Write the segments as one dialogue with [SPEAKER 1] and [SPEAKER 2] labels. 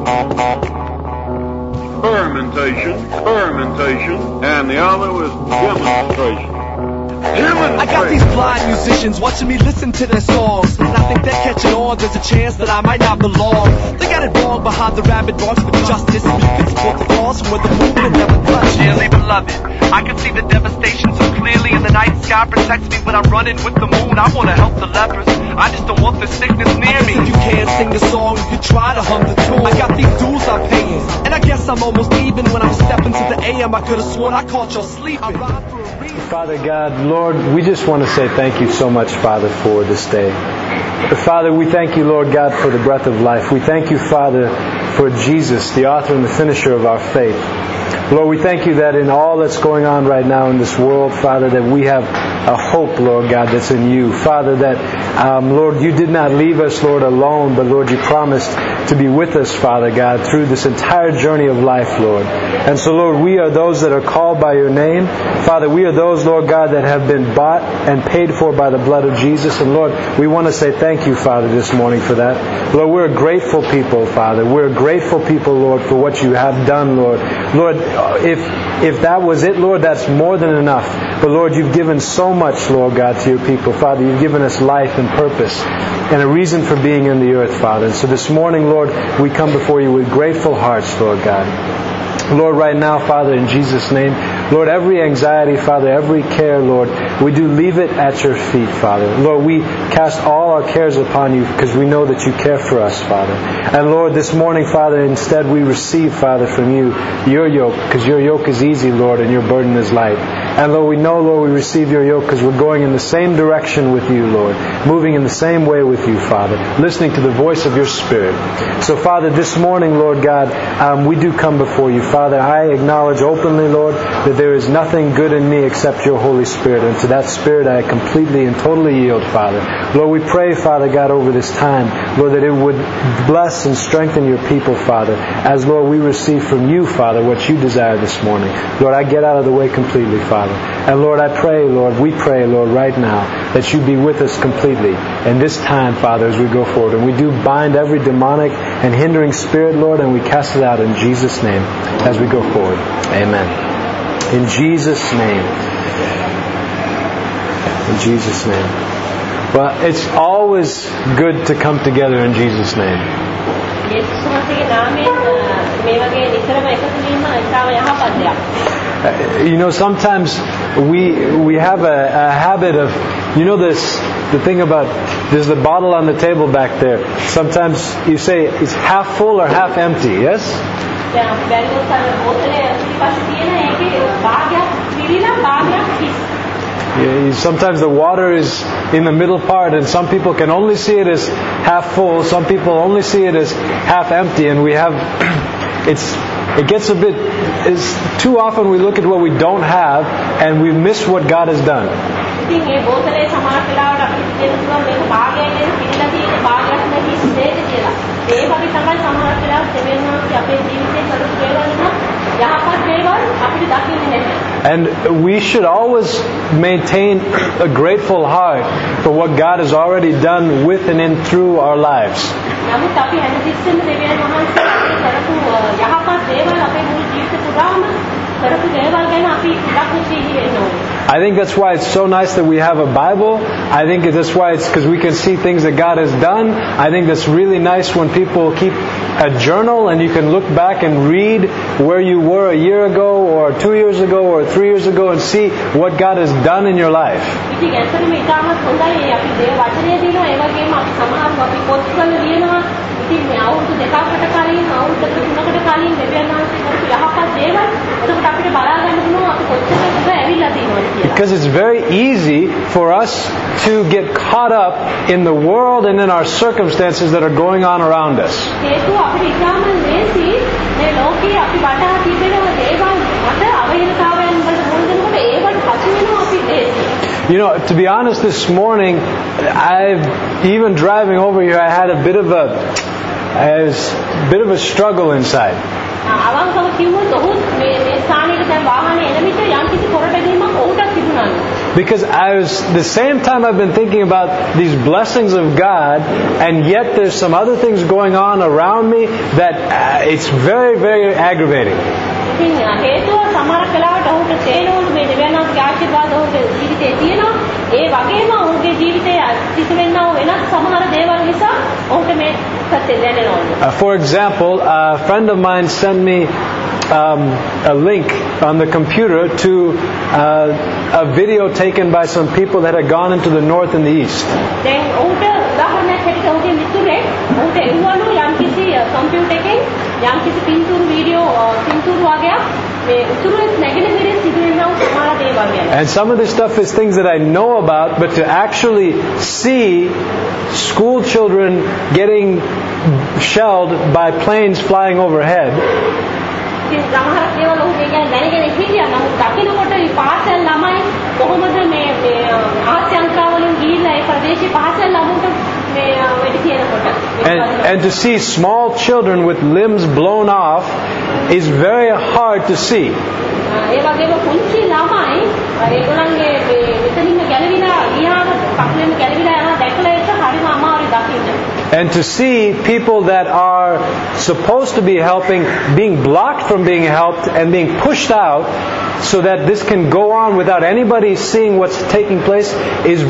[SPEAKER 1] Fermentation, and the other was demonstration.
[SPEAKER 2] I got these blind musicians watching me listen to their songs, and I think they're catching on. There's a chance that I might not belong. They got it wrong behind the rabbit marks, but justice befits both the flaws from where the movement never touched. Dearly beloved, I can see the devastation so clearly, and the night sky protects me when I'm running with the moon. I want to help the lepers, I just don't want the sickness near me. If you can't sing the song, you can try to hum the tune. I got these dues I'm paying, and I guess I'm almost even. When I'm stepping to the AM, I could have sworn I caught y'all sleeping.
[SPEAKER 3] Father God, Lord, we just want to say thank you so much, Father, for this day. Father, we thank you, Lord God, for the breath of life. We thank you, Father, for Jesus, the author and the finisher of our faith. Lord, we thank you that in all that's going on right now in this world, Father, that we have a hope, Lord God, that's in you. Father, that, Lord, you did not leave us, Lord, alone, but, Lord, you promised to be with us, Father God, through this entire journey of life, Lord. And so, Lord, we are those that are called by your name. Father, we are those, Lord God, that have been bought and paid for by the blood of Jesus. And, Lord, we want to say thank you, Father, this morning for that. Lord, we're a grateful people, Father. We're a grateful people, Lord, for what you have done, Lord. Lord, if that was it, Lord, that's more than enough. But, Lord, you've given so much, Lord God, to your people. Father, you've given us life and purpose and a reason for being in the earth, Father. And so this morning, Lord, we come before you with grateful hearts, Lord God. Lord, right now, Father, in Jesus' name, Lord, every anxiety, Father, every care, Lord, we do leave it at your feet, Father. Lord, we cast all our cares upon you because we know that you care for us, Father. And Lord, this morning, Father, instead we receive, Father, from you your yoke, because your yoke is easy, Lord, and your burden is light. And Lord, we know, Lord, we receive your yoke because we're going in the same direction with you, Lord, moving in the same way with you, Father, listening to the voice of your Spirit. So, Father, this morning, Lord God, we do come before you, Father. I acknowledge openly, Lord, that there is nothing good in me except your Holy Spirit. And to that Spirit I completely and totally yield, Father. Lord, we pray, Father God, over this time, Lord, that it would bless and strengthen your people, Father, as, Lord, we receive from you, Father, what you desire this morning. Lord, I get out of the way completely, Father. And Lord, I pray, Lord, we pray, Lord, right now, that you be with us completely in this time, Father, as we go forward. And we do bind every demonic and hindering spirit, Lord, and we cast it out in Jesus' name as we go forward. Amen. In Jesus' name. In Jesus' name. Well, it's always good to come together in Jesus' name. You know, sometimes we have a habit of, you know, the thing about, there's the bottle on the table back there. Sometimes you say it's half full or half empty, yes? Sometimes the water is in the middle part, and some people can only see it as half full, some people only see it as half empty, and we have, it gets a bit, too often we look at what we don't have and we miss what God has done. And we should always maintain a grateful heart for what God has already done with and in through our lives. I think that's why it's so nice that we have a Bible. I think that's why it's because we can see things that God has done. I think that's really nice when people keep a journal and you can look back and read where you were a year ago or 2 years ago or 3 years ago and see what God has done in your life. Because it's very easy for us to get caught up in the world and in our circumstances that are going on around us. You know, to be honest, this morning, even driving over here, I had a bit of a struggle inside. Because the same time I've been thinking about these blessings of God, and yet there's some other things going on around me that it's very, very aggravating.
[SPEAKER 4] හේතුව සමහර කලාවට ඔහුට තේරෙන්නේ මේ දෙවියන්ගේ ආශිර්වාද ඔහුගේ ජීවිතේ තියෙනවා. ඒ වගේම ඔහුගේ ජීවිතයේ සිදුවෙනා වූ වෙනත් සමහර දේවල් නිසා ඔහුට මේ සත්‍ය දැනෙනවා.
[SPEAKER 3] For example, a friend of mine sent me a link on the computer to a video taken by some people that had gone into the north and the east.
[SPEAKER 4] දැන් ඔහුට උදාහරණයක් හැටියට ඔහුගේ මිතුරෙක් ඔහුට එවවලු යම්කිසි කම්පියුටර් එකකින් යම්කිසි පින්තූරු වීඩියෝ පින්තූරු වගේක් මේ උතුරු නැගෙනහිර සිදුවෙනා වූ සමහර දේවල් ගැන.
[SPEAKER 3] And some of this stuff is things that I know about, but to actually see school children getting shelled by planes flying overhead.
[SPEAKER 4] සමහර දේවල් ඔහු කියන්නේ දැනගෙන හිටියා. නමුත් දකින්නකොට මේ පාසල් ළමයි කොහොමද මේ ආශ්‍රංකාවලින් ගිහිල්ලා ඒ ප්‍රදේශයේ පාසල් ළමුන්ට මේ වෙඩි තියනකොට.
[SPEAKER 3] And to see small children with limbs blown off is very hard to see.
[SPEAKER 4] ඒ වගේම කුංචි ළමයි ඒගොල්ලන්ගේ මෙතනින්ම ගැලවිලා ගියාම පක්ලෙන් ගැලවිලා යනවා දැකලා ඒක හරිම අමාරුයි දකින්න.
[SPEAKER 3] And to see people that are supposed to be helping being blocked from being helped and being pushed out so that this can go on without anybody seeing what's taking place is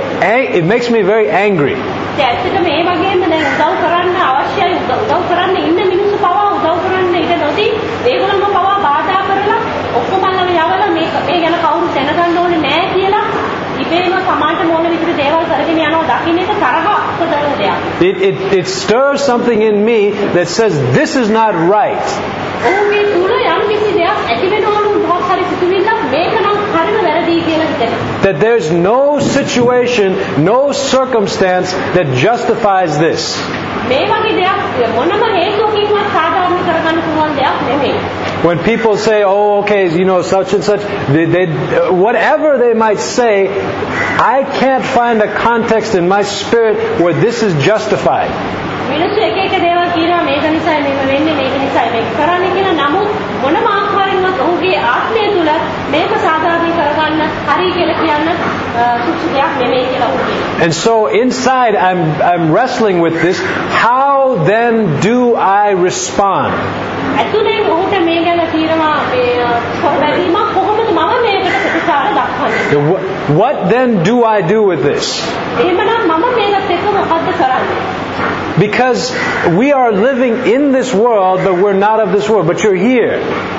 [SPEAKER 3] it makes me very angry.
[SPEAKER 4] ඇත්තටම මේ වගේම දැන් උදව් කරන්න අවශ්‍යයි උදව් කරන්න ඉන්න මිනිස්සු පවා උදව් කරන්න ඉඩ නොදී ඒගොල්ලන්ව පවා බාධා කරලා ඔක්කොම යවලා මේ ගැන කවුරු දැනගන්න ඕනේ නැහැ කියලා ඉබේම සමාජ මොන විදිහට දේවල් කරගෙන යනවා දකින්න එක තරහ උපදවන දෙයක්.
[SPEAKER 3] It stirs something in me that says this is not right.
[SPEAKER 4] ඔහුගේ තුල යම්කිසි දෙයක් ඇති වෙනවලු මොකක් හරි සිතුවිල්ලක් මේක නම් හරිම වැරදි කියලා හිතෙනවා.
[SPEAKER 3] That there's no situation, no circumstance that justifies this.
[SPEAKER 4] මේ වගේ දෙයක් මොනම හේතුවකින්වත් සාධාරණ කරගන්න පුළුවන් දෙයක් නෙමෙයි.
[SPEAKER 3] When people say, oh, okay, such and such, whatever they might say, I can't find a context in my spirit where this is justified.
[SPEAKER 4] මිනිස්සු එක එක දේවල් කියනවා මේක නිසා මේක වෙන්නේ මේක නිසා මේක කරන්නේ කියලා නමුත් මොනම ආකාරයෙන්වත් ඔහුගේ ආත්මය තුල මේක සාධාරණ කරගන්න හරි කියලා කියන්න සුසු දෙයක් නෙමෙයි කියලා ඔහු කියනවා.
[SPEAKER 3] And so inside I'm wrestling with this. How then do I respond?
[SPEAKER 4] ඇතුලෙන් ඔහුට මේ ගැන తీරනවා මේ කොහොමද කොහොමද මම මේකට ප්‍රතිචාර දක්වන්නේ?
[SPEAKER 3] What then do I do with this?
[SPEAKER 4] එහෙමනම් මම මේකට එක්ක මොකද්ද කරන්නේ?
[SPEAKER 3] Because we are living in this world, but we're not of this world. But you're here.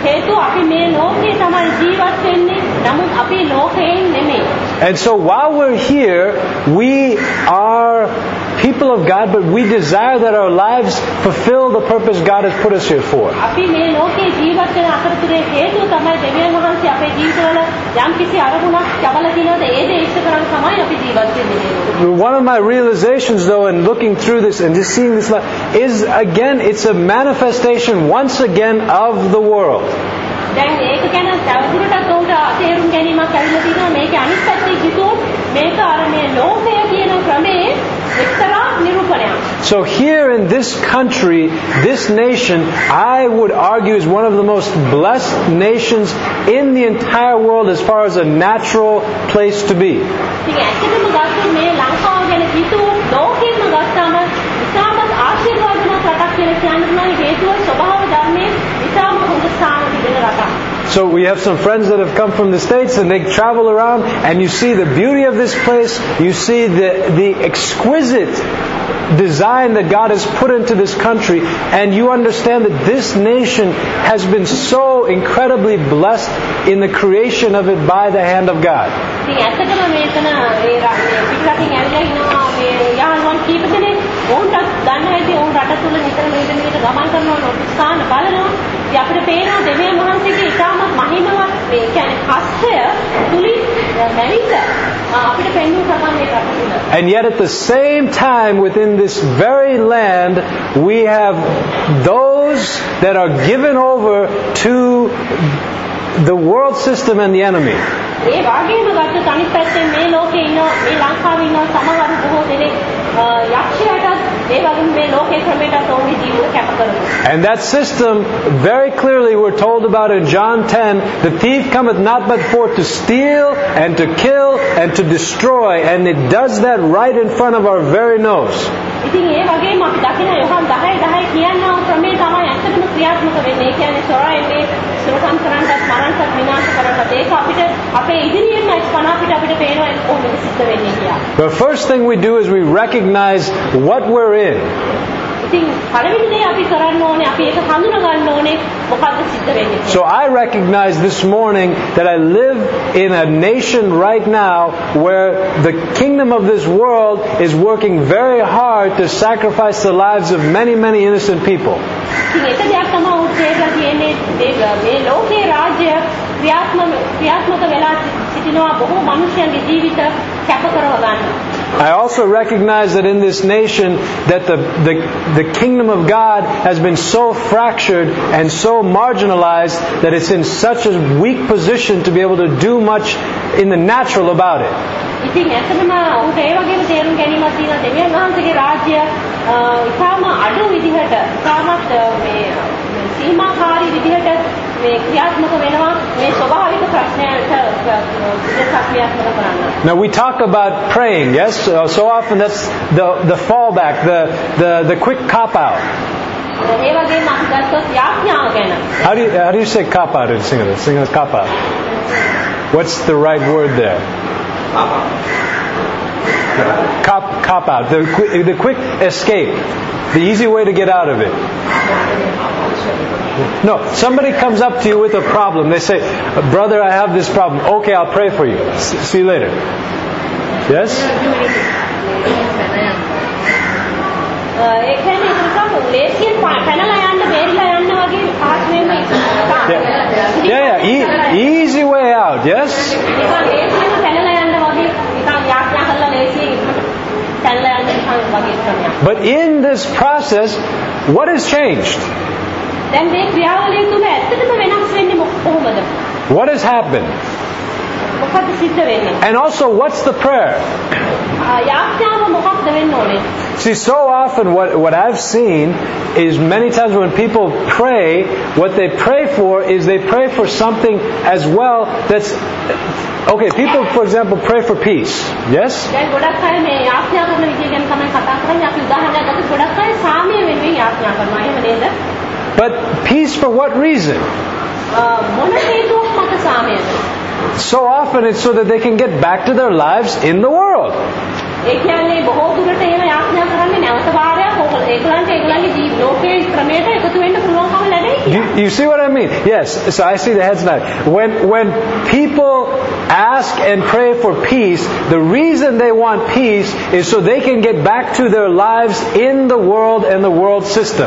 [SPEAKER 3] And so while we're here, we are people of God, but we desire that our lives fulfill the purpose God has put us here for. One of my realizations, though, in looking through this and just seeing this life, is again, it's a manifestation once again of the world.
[SPEAKER 4] දැන් ඒක ගැන තවදුරටත් උන්ට තේරුම් ගැනීමක් ඇවිල්ලා තියෙනවා මේකේ අනිත් පැත්තේ කිව්වොත් මේක අර මේ ලෝකය කියන ක්‍රමයේ එක්තරා නිරූපණයක්.
[SPEAKER 3] So here in this country, this nation, I would argue is one of the most blessed nations in the entire world as far as a natural place to be.
[SPEAKER 4] ඉතින් ඇත්තටම ගත්තොත් මේ ලංකාව ගැන කිව්වොත් ලෝකෙම ගත්තාම ඉතාමත් ආශිර්වාදමත් රටක් කියලා කියන්න පුළුවන් හේතුව ස්වභාව ධර්මයේ ඉතාම හොඳ ස්ථාන තිබෙන රටක්.
[SPEAKER 3] So we have some friends that have come from the States and they travel around and you see the beauty of this place, you see the exquisite design that God has put into this country, and you understand that this nation has been so incredibly blessed in the creation of it by the hand of God.
[SPEAKER 4] අපිට පේනවා දෙවියන් වහන්සේගේ ඉතාමත් මහිමවත් මේ කියන්නේ හස්තය තුලින් මැවිලා අපිට පෙන්වු සමන් මේ රට තුල.
[SPEAKER 3] And yet at the same time within this very land we have those that are given over to the world system and the enemy.
[SPEAKER 4] ඒ වගේම ගත්තොත් අනිත් පැත්තෙන් මේ ලෝකේ ඉන්න මේ ලංකාවේ ඉන්න සමහර බොහෝ දෙනෙක් යක්ෂයාටත් ඒ වගේම මේ ලෝකේ ක්‍රමයටත් ඔවුන්ගේ ජීවිත කැප
[SPEAKER 3] And that system, very clearly we're told about in John 10, the thief cometh not but forth to steal and to kill and to destroy, and it does that right in front of our very nose.
[SPEAKER 4] ඉතින් ඒ වගේම අපි දකින යොහන් 10:10 කියනවා ක්‍රමේ තමයි ඇත්තටම ක්‍රියාත්මක වෙන්නේ. ඒ කියන්නේ සොරායන්නේ සොරකම් කරන්නත් මරන්නත් විනාශ කරන්නත් ඒක අපිට අපේ ඉදිරියෙන් ඉස්පන අපිට පේනවා කොහොමද සිද්ධ වෙන්නේ කියලා.
[SPEAKER 3] The first thing we do is we recognize what we're in.
[SPEAKER 4] ඉතින් පළවෙනි දේ අපි කරන්න ඕනේ අපි ඒක හඳුනා ගන්න ඕනේ මොකද්ද සිද්ධ වෙන්නේ.
[SPEAKER 3] So I recognize this morning that I live in a nation right now where the kingdom of this world is working very hard to sacrifice the lives of many, many innocent people.
[SPEAKER 4] ඉතින් ඒක දෙයක් තමයි උත්තේජය කියන්නේ මේ ලෝකේ රාජ්‍ය ක්‍රියාත්මක වෙලා සිටිනවා බොහෝ මිනිසුන්ගේ ජීවිත කැප කරව ගන්න.
[SPEAKER 3] I also recognize that in this nation that the kingdom of God has been so fractured and so marginalized that it's in such a weak position to be able to do much in the natural about it.
[SPEAKER 4] ඉතින් ඇත්තටම උන්ට ඒ වගේම තේරුම් ගැනීමක් තියෙනවා දෙවියන් වහන්සේගේ රාජ්‍ය ඉතාම අඩු විදිහට ඉතාමත් මේ සීමාකාරී විදිහට මේ ක්‍රියාත්මක වෙනවා මේ ස්වභාවික ප්‍රශ්නයන්ට ක්‍රියාත්මක කරන්න.
[SPEAKER 3] Now we talk about praying, yes? So often that's the fallback, the quick cop out.
[SPEAKER 4] ඒ වගේම අපි ගත්තොත් යාඥාව ගැන.
[SPEAKER 3] How do you say cop out in Sinhala? Sinhala cop out. What's the right word there? Cop out. The quick escape. The easy way to get out of it. No, somebody comes up to you with a problem. They say, brother, I have this problem. Okay, I'll pray for you. See you later. Yes? Yeah. Easy way out. Yes? But in this process, what has changed? What has happened? And also, what's the prayer? See, so often what I've seen is many times when people pray, what they pray for is they pray for something as well that's... Okay, people, for example, pray for peace. Yes? But peace for what reason? So often it's so that they can get back to their lives in the world. You see what I mean? Yes. So I see the heads nod. When people ask and pray for peace, the reason they want peace is so they can get back to their lives in the world and the world system.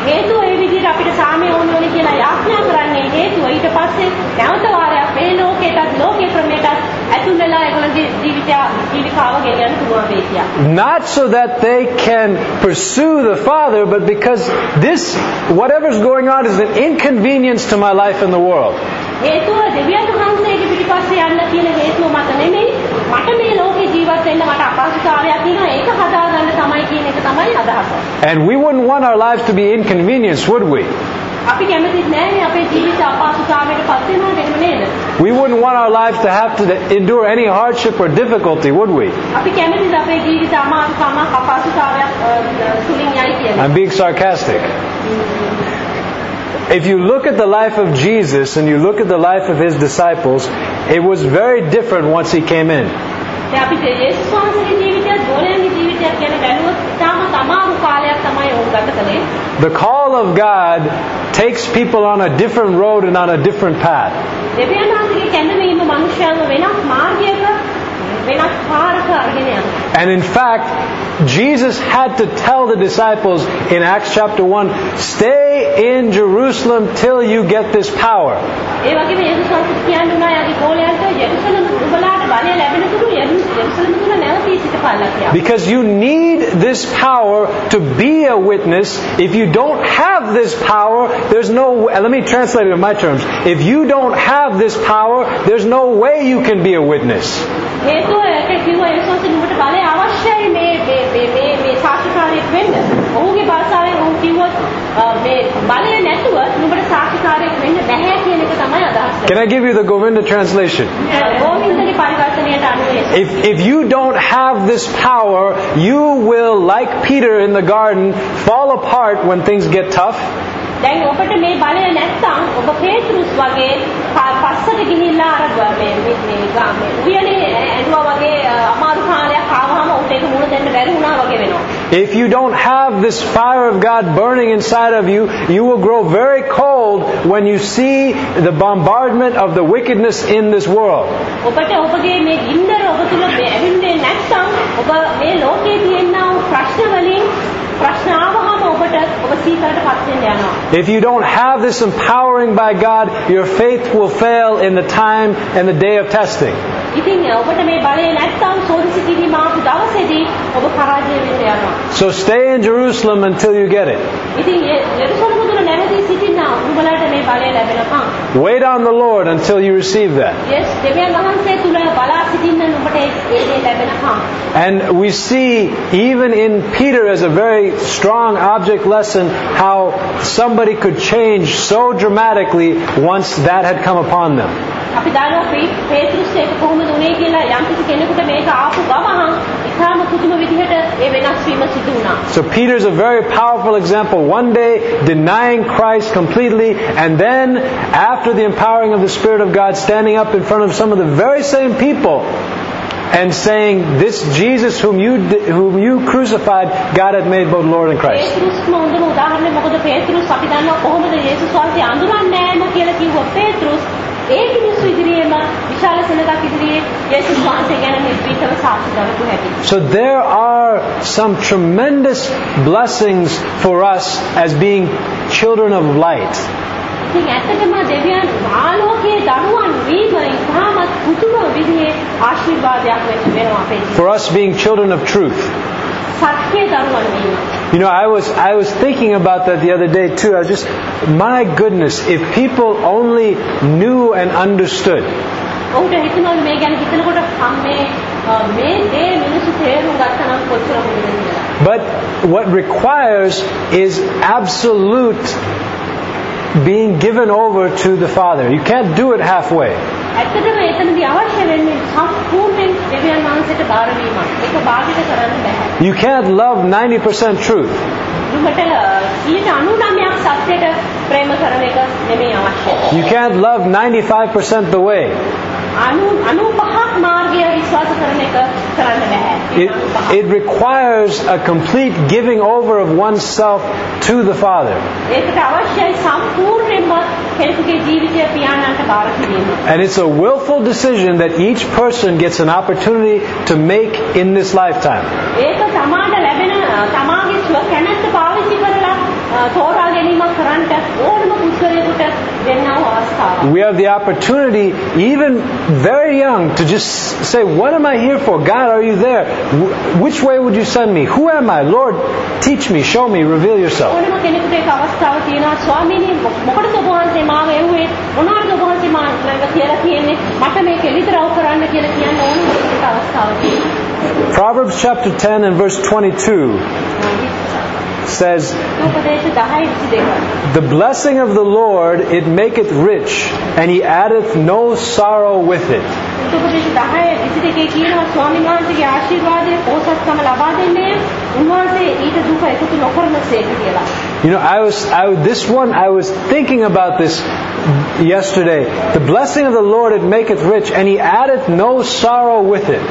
[SPEAKER 3] Not so that they can pursue the Father, but because whatever's going on is an inconvenience to my life in the world. And we wouldn't want our lives to be inconvenienced, would we? We wouldn't want our lives to have to endure any hardship or difficulty, would we? I'm being sarcastic. If you look at the life of Jesus and you look at the life of His disciples, it was very different once He came in. The call of God takes people on a different road and on a different path. And in fact, Jesus had to tell the disciples in Acts chapter 1, stay in Jerusalem till you get this power. Because you need this power to be a witness. If you don't have this power, there's no way. Let me translate it in my terms. If you don't have this power, there's no way you can be a witness. Can I give you the Govinda translation?
[SPEAKER 4] ගෝවින්දගේ පරිවර්තනයට අනුව
[SPEAKER 3] If you don't have this power, you will, like Peter in the garden, fall apart when things get tough.
[SPEAKER 4] දැන් ඔබට මේ බලය නැත්නම් ඔබ පේතෘස් වගේ පස්සට ගිහිල්ලා අර මේ උයනේ ඇඬුවා වගේ අමාරු කාලයක් ආවම උට ඒක මුණ දෙන්න බැරි වුණා වගේ වෙනවා.
[SPEAKER 3] If you don't have this fire of God burning inside of you, you will grow very cold when you see the bombardment of the wickedness in this world.
[SPEAKER 4] ඔබට ඔබගේ මේ ගින්දර ඔබ තුල ඇවිල්න්නේ නැත්නම් ඔබ මේ ලෝකයේ තියෙනා ප්‍රශ්න වලින් ප්‍රශ්න ආවම ඔබට ඔබ සීතලට පත් වෙන්න යනවා.
[SPEAKER 3] If you don't have this empowering by God, your faith will fail in the time and the day of testing.
[SPEAKER 4] ඉතින් ඔබට මේ බලය නැත්නම් සෝදිසි කිරීම ආපු දවසේදී ඔබ පරාජය වෙන්න යනවා.
[SPEAKER 3] So stay in Jerusalem until you get it.
[SPEAKER 4] ඉතින් යෙරුසලම තුල නැවතී සිටින්න උඹලට මේ බලය ලැබෙනකම්.
[SPEAKER 3] Wait on the Lord until you receive that.
[SPEAKER 4] Yes, දෙවියන් වහන්සේ තුල බලා සිටින්න ඔබට ඒ ලැබෙනකම්.
[SPEAKER 3] And we see even in Peter as a very strong object lesson how somebody could change so dramatically once that had come upon them.
[SPEAKER 4] අපි දන්නවා පේතෘස් එක කොහොමද උනේ කියලා යම්කිසි කෙනෙකුට මේක ආපු ගමන් ඉතාම පුදුම විදිහට ඒ වෙනස් වීම සිදු වුණා.
[SPEAKER 3] So Peter's a very powerful example. One day denying Christ completely, and then after the empowering of the Spirit of God, standing up in front of some of the very same people and saying, "This Jesus whom you crucified, God had made both Lord and Christ."
[SPEAKER 4] පේතෘස්ම හොඳම උදාහරණය මොකද පේතෘස් අපි දන්නවා කොහොමද යේසුස් වහන්සේ අඳුරන්නේ නැම කියලා කිව්ව පේතෘස් ඒ මිනිස්සු ඉදිරියේම විශාල සෙනඟක් ඉදිරියේ යේසුස් වහන්සේ ගැන නිර්භීතව සාක්ෂි දරපු හැටි.
[SPEAKER 3] So there are some tremendous blessings for us as being children of light.
[SPEAKER 4] ඉතින් ඇත්තටම දෙවියන් ආලෝකයේ දරුවන් වීම ඉතාමත් පුදුම විදිහේ ආශිර්වාදයක් වෙනවා අපේ ජීවිතේ.
[SPEAKER 3] For us being children of truth.
[SPEAKER 4] සත්‍යයේ දරුවන් වීම.
[SPEAKER 3] You know, I was thinking about that the other day too. I was just, my goodness, if people only knew and understood.
[SPEAKER 4] ඔහුට හිතනවා මේ ගැන හිතනකොට මේ දේ මිනිස්සු තේරුම් ගත්තනම් කොච්චර හොඳද කියලා.
[SPEAKER 3] But what requires is absolute being given over to the Father. You can't do it halfway.
[SPEAKER 4] ඇත්තටම එතනදී අවශ්‍ය වෙන්නේ සම්පූර්ණයෙන් දෙවියන් වහන්සේට බාර වීමක්. ඒක භාගිත කරන්න බෑ.
[SPEAKER 3] You can't love 90% truth.
[SPEAKER 4] නුඹට 99% සත්‍යයට ප්‍රේම කරන එක නෙමෙයි අවශ්‍ය.
[SPEAKER 3] You can't love 95% the way.
[SPEAKER 4] 95% මාර්ගය විශ්වාස කරන එක කරන්න බෑ.
[SPEAKER 3] It requires a complete giving over of oneself to the Father.
[SPEAKER 4] ඒකට අවශ්‍යයි සම්පූර්ණයෙන්ම කෙනෙකුගේ ජීවිතය පියාණන්ට බාර කිරීම.
[SPEAKER 3] And it's a willful decision that each person gets an opportunity to make in this lifetime.
[SPEAKER 4] ඒක තමාට ලැබෙන තමාගේ ස්ව කැමැත්ත පාවිච්චි කරලා තෝරා ගැනීමක් කරන්නට ඕනම පුද්ගලයෙකුට දෙන්නව අවස්ථාවක්.
[SPEAKER 3] We have the opportunity, even very young, to just say, "What am I here for? God, are you there? Which way would you send me? Who am I? Lord, teach me, show me, reveal yourself."
[SPEAKER 4] ඕනම කෙනෙකුට ඒක අවස්ථාවක් තියෙනවා. ස්වාමීනි මොකටද ඔබ වහන්සේ මාව එව්වේ? මොනවාද ඔබ වහන්සේ මාව කියලා කියන්නේ? මට මේක එළිතරව් කරන්න කියලා කියන්න ඕන ඒක අවස්ථාවක් තියෙනවා.
[SPEAKER 3] Proverbs chapter 10 and verse 22 says, "The blessing of the Lord, it maketh rich, and he addeth no sorrow with it." You know, I was thinking about this yesterday. The blessing of the Lord, it maketh rich, and he addeth no sorrow with it.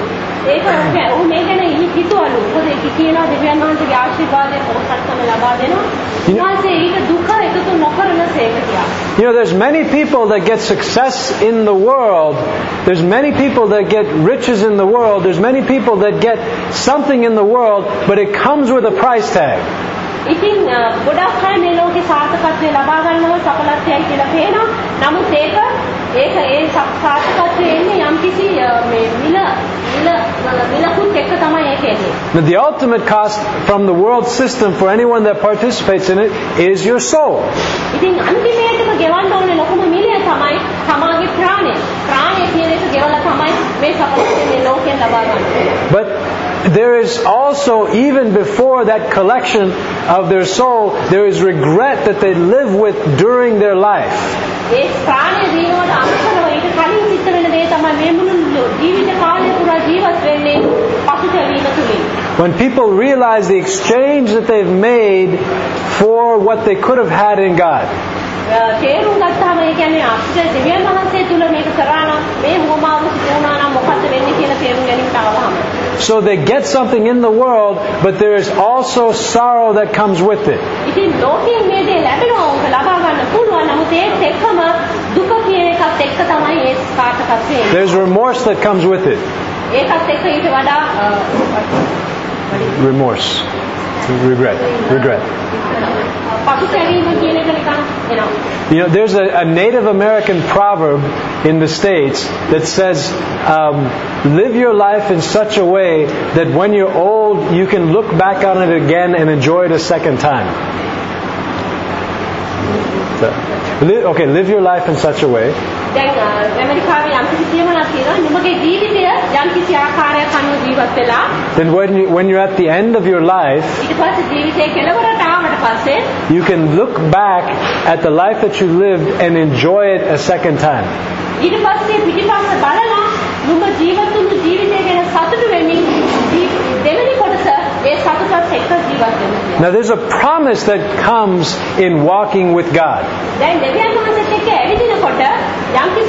[SPEAKER 3] You know, there's many people that get success in the world. There's many people that get riches in the world. There's many people that get something in the world, but it comes with a price tag.
[SPEAKER 4] ඉතින් ගොඩක් අය මේ ලෝකේ සාර්ථකත්වය ලබා ගන්නවා සඵලත්වයයි කියලා පේනවා. නමුත් ඒක ඒ සාර්ථකත්වය එන්නේ යම්කිසි මේ මිලකුත් එක්ක තමයි ඒක එන්නේ.
[SPEAKER 3] The ultimate cost from the world system for anyone that participates in it is your soul.
[SPEAKER 4] ඉතින් අන්තිමේටම ගෙවන්න ඕනේ ලොකුම මිලය තමයි තමාගේ ප්‍රාණය. ප්‍රාණය කියන එක ගෙවලා තමයි මේ සඵලත්වය මේ ලෝකයෙන් ලබා ගන්න.
[SPEAKER 3] But there is also, even before that collection of their soul, there is regret that they live with during their life.
[SPEAKER 4] ඒ ප්‍රාණය ජීවනට අනුකරව ඊට කලින් සිද්ධ වෙන දේ තමයි මේ මුළු ජීවිත කාලය පුරා ජීවත් වෙන්නේ පසුතැවීම තුලින්.
[SPEAKER 3] When people realize the exchange that they've made for what they could have had in God.
[SPEAKER 4] තේරුම් ගත්තාම ඒ කියන්නේ අපිට දෙවියන් වහන්සේ තුල මේක කරා නම් මේ මොමාව සිදු වුණා නම් මොකද්ද වෙන්නේ කියලා තේරුම් ගැනීමට ආවම.
[SPEAKER 3] So they get something in the world, but there is also sorrow that comes with it.
[SPEAKER 4] ඉතින් ලෝකයෙන් මේ දේ ලැබෙනවා උන්ට ලබා ගන්න පුළුවන් නමුත් ඒත් එක්කම දුක කියන එකත් එක්ක තමයි ඒ කාටකත් වෙන්නේ.
[SPEAKER 3] There's remorse that comes with it.
[SPEAKER 4] ඒකත් එක්ක ඊට වඩා
[SPEAKER 3] Remorse. Regret. You know, there's a Native American proverb in the States that says, live your life in such a way that when you're old, you can look back on it again and enjoy it a second time. Live your life in such a way.
[SPEAKER 4] දැන් ඇමරිකාවේ යම්කිසි කියමනක් තියෙනවා නුඹගේ ජීවිතය යම්කිසි ආකාරයක අනුව ජීවත් වෙලා
[SPEAKER 3] Then when you're at the end of your life,
[SPEAKER 4] ඊට පස්සේ ජීවිතේ කෙලවරට ආවට පස්සේ
[SPEAKER 3] you can look back at the life that you lived and enjoy it a second time.
[SPEAKER 4] ඊට පස්සේ පිටිපස්ස බලලා නුඹ ජීවත් වුණු ජීවිතය ගැන සතුටු වෙමින් දෙවෙනි කොටස ඒ සතුටත් එක්ක ජීවත් වෙනවා.
[SPEAKER 3] Now there's a promise that comes in walking with God.
[SPEAKER 4] දැන් දෙවියන් වහන්සේත් එක්ක ඇවිදිනකොට යම්කිසි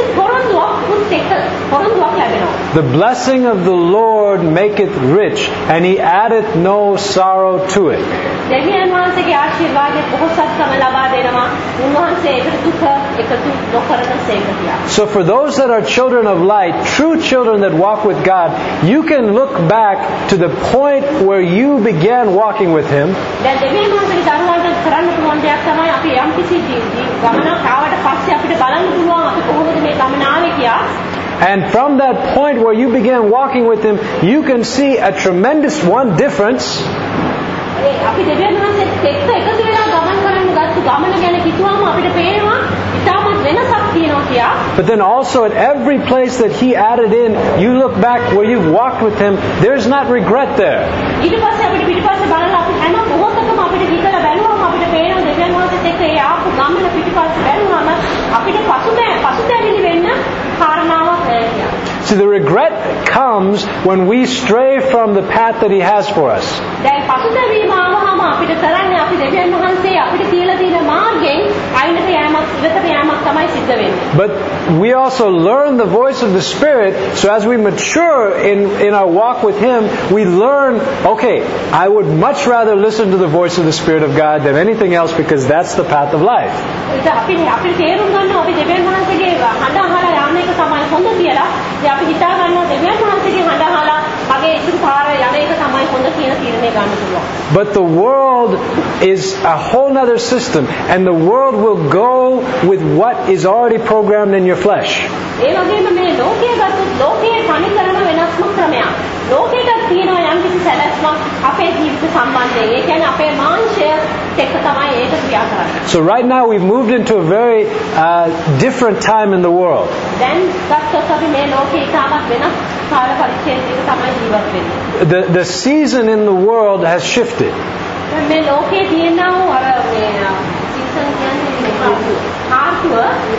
[SPEAKER 4] පොරොන්දුවක් ලැබෙනවා.
[SPEAKER 3] The blessing of the Lord maketh rich, and He addeth no sorrow to it.
[SPEAKER 4] දෙවියන් වහන්සේගේ ආශිර්වාදය බොහෝසත්කම ලබා දෙනවා. උන්වහන්සේ ඒකට දුක එකතු නොකරන සේකතිය.
[SPEAKER 3] So for those that are children of light, true children that walk with God, you can look back to the point where you began walking with Him.
[SPEAKER 4] දැන් දෙවියන් වහන්සේගේ දරුවන්ට කරන්න පුළුවන් දෙයක් තමයි අපි යම්කිසි ගමනක් ආවට පස්සේ අපිට බලන්න පුළුවන් අපි කොහොමද මේ ගමන ආවේ කියලා.
[SPEAKER 3] And from that point where you began walking with Him, you can see a tremendous difference.
[SPEAKER 4] අපි දෙවියන් වහන්සේත් එක්ක එකතු වෙලා ගමන් කරන්න ගත්ත ගමන ගැන හිතුවාම අපිට පේනවා ඉතාමත් වෙනසක් තියෙනවා කියලා.
[SPEAKER 3] But then also at every place that He added in, you look back where you've walked with Him, there's not regret there.
[SPEAKER 4] ඊට පස්සේ අපිට පිටිපස්සේ බලලා අපි හැම මොහොතකම අපිට හිතලා බැලුවම අපිට පේනවා දෙවියන් වහන්සේත් එක්ක ඒ ආපු ගමන පිටිපස්සේ බැලුවම අපිට පසුතැවිලි වෙන්න කාරණාවක් නැහැ කියලා.
[SPEAKER 3] See, the regret comes when we stray from the path that He has for us.
[SPEAKER 4] දැන් පසුතැවීම ආවම අපිට කරන්නේ අපි දෙවියන් වහන්සේ අපිට තියලා තියෙන මාර්ගයෙන් අයිනට යෑමක් ඉවතට යෑමක් තමයි සිද්ධ වෙන්නේ.
[SPEAKER 3] But we also learn the voice of the Spirit, so as we mature in our walk with Him, we learn, okay, I would much rather listen to the voice of the Spirit of God than anything else because that's the path of life.
[SPEAKER 4] ඒක අපි තේරුම් ගන්නවා අපි දෙවියන් වහන්සේගේ හඬ අහලා යන එක තමයි හොඳ කියලා. ඉතින් අපි හිතා ගන්නවා දෙවියන් වහන්සේගේ හඬ අහලා මගේ ඉතුරු පාර යන එක තමයි හොඳ කියන තීරණය ගන්න පුළුවන්.
[SPEAKER 3] But the world is a whole other system, and the world will go with what is already programmed in your flesh.
[SPEAKER 4] ඒ වගේම මේ ලෝකයේ ගත්තොත් ලෝකයේ තනිකරම වෙනස්ම ක්‍රමයක්. ලෝකයට තියෙනවා යම්කිසි සැලැස්මක් අපේ ජීවිත සම්බන්ධයෙන්. ඒ කියන්නේ අපේ මාංශය එක්ක තමයි ඒක ක්‍රියා කරන්නේ.
[SPEAKER 3] So right now we've moved into a very different time in the world.
[SPEAKER 4] දැන් ගත්තොත් අපි මේ ලෝකේ ඉතාමත් වෙනස් කාල පරිච්ඡේදයක තමයි ජීවත් වෙන්නේ.
[SPEAKER 3] The season in the world has shifted.
[SPEAKER 4] මේ ලෝකේ තියෙනා වූ අර මේ සීසන් කියන්නේ ආර්ථික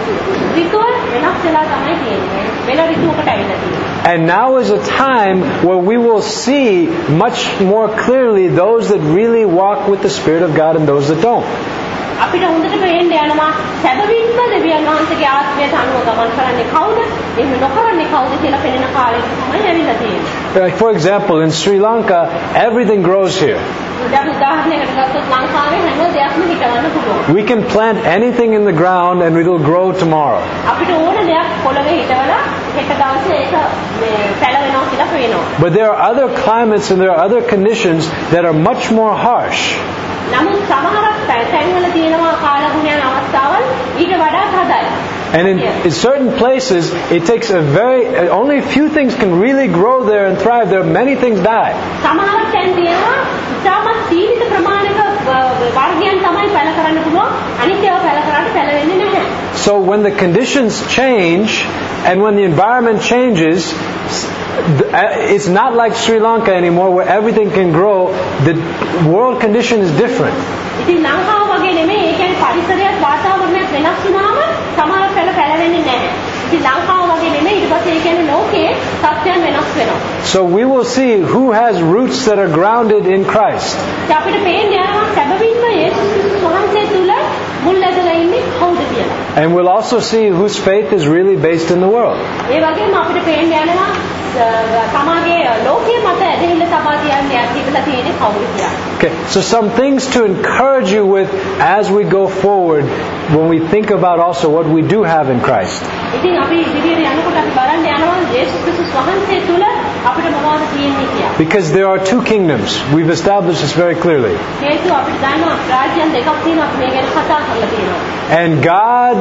[SPEAKER 4] ඍතුව වෙනස් වෙලා තමයි තියෙන්නේ. වෙන ඍතුවකට ඇවිල්ලා තියෙන්නේ.
[SPEAKER 3] And now is a time where we will see much more clearly those that really walk with the Spirit of God and those that don't.
[SPEAKER 4] අපිට හොඳට පේන්න යනවා සැබවින්ම දෙවියන් වහන්සේගේ ආත්මයට අනුව ගමන් කරන්නේ කවුද? එහෙම නොකරන්නේ කවුද කියලා පෙනෙන කාලෙක තමයි ඇවිල්ලා තියෙන්නේ.
[SPEAKER 3] Like for example, in Sri Lanka, everything grows here.
[SPEAKER 4] උදාහරණයකට ගත්තොත් ලංකාවේ හැම දෙයක්ම හිටවන්න පුළුවන්.
[SPEAKER 3] We can plant anything in the ground and it will grow tomorrow.
[SPEAKER 4] අපිට ඕන දෙයක් පොළවේ හිටවලා හෙට දවසේ ඒක පැලවෙනවා කියලා පේනවා.
[SPEAKER 3] But there are other climates and there are other conditions that are much more harsh.
[SPEAKER 4] නමුත් සමහරක් තැන්වල තියෙනවා කාලගුණයන් අවස්ථාවල් ඊට වඩා හදයි.
[SPEAKER 3] And in certain places, it takes only a few things can really grow there and thrive. There are many things die.
[SPEAKER 4] සමහරක් තැන් තියෙනවා ඉතාමත් සීමිත ප්‍රමාණයක වර්ගයන් තමයි පැල කරන්න පුළුවන්. අනිත් ඒවා පැල කරාට පැලවෙන්නේ නැහැ.
[SPEAKER 3] So when the conditions change, And when the environment changes, it's not like Sri Lanka anymore where everything can grow. The world condition is different.
[SPEAKER 4] ඉතින් ලංකාව වගේ නෙමෙයි. ඒ කියන්නේ පරිසරයත් වාතාවරණයත් වෙනස් වුණාම සමහර පැල පැලවෙන්නේ නැහැ. ඉතින් ලංකාව වගේ නෙමෙයි. ඊට පස්සේ ඒ කියන්නේ ලෝකයේ සත්‍යයන් වෙනස් වෙනවා.
[SPEAKER 3] So we will see who has roots that are grounded in Christ.
[SPEAKER 4] අපිට පේන්නේ යනවා සැබවින්ම යේසුස් ක්‍රිස්තුස් වහන්සේ තුල මුල් ඇදලා ඉන්නේ කවුද කියලා.
[SPEAKER 3] And we'll also see whose faith is really based in the world.
[SPEAKER 4] ඒ වගේම අපිට පේන්නේ යනවා සමාජයේ ලෝකයේ මත ඇදහිල්ල සබා කියන්නේ තිබිලා තියෙන්නේ කවුද කියලා.
[SPEAKER 3] Okay, so some things to encourage you with as we go forward when we think about also what we do have in Christ.
[SPEAKER 4] ඉතින් අපි ඉදිරියට යනකොට අපි බලන්න යනවා යේසුස් ක්‍රිස්තුස් වහන්සේ තුල අපිට මොනවද තියෙන්නේ කියලා.
[SPEAKER 3] Because there are two kingdoms. We've established this very clearly.
[SPEAKER 4] හේතුව අපිට දන්නවා රාජ්‍යයන් දෙකක් තියෙනවා අපි මේ ගැන කතා කරලා තියෙනවා.
[SPEAKER 3] And God,